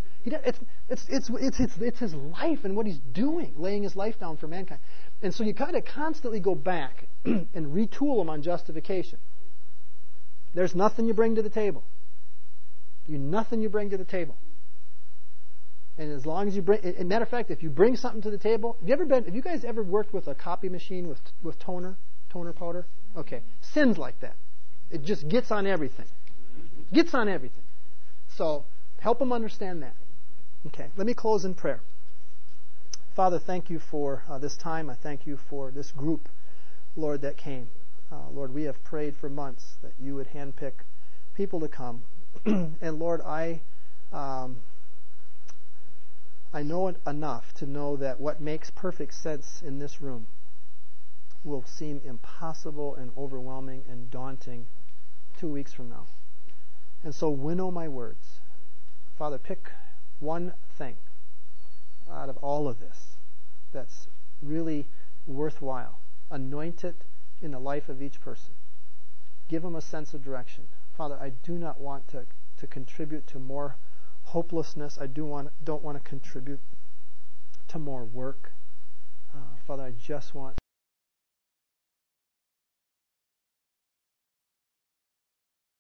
it's his life and what He's doing, laying His life down for mankind. And so you kind of constantly go back and retool Him on justification. There's nothing you bring to the table. Nothing you bring to the table. And as long as you bring, as a matter of fact, if you bring something to the table, have you guys ever worked with a copy machine with toner powder? Okay, sins like that. It just gets on everything. Gets on everything. So help them understand that. Okay, let me close in prayer. Father, thank You for this time. I thank You for this group, Lord, that came. Lord, we have prayed for months that you would handpick people to come. And Lord, I know enough to know that what makes perfect sense in this room will seem impossible and overwhelming and daunting 2 weeks from now. And so winnow my words. Father, pick one thing out of all of this that's really worthwhile. Anoint it in the life of each person. Give them a sense of direction. Father, I do not want to contribute to more hopelessness. I don't want to contribute to more work. Father, I just want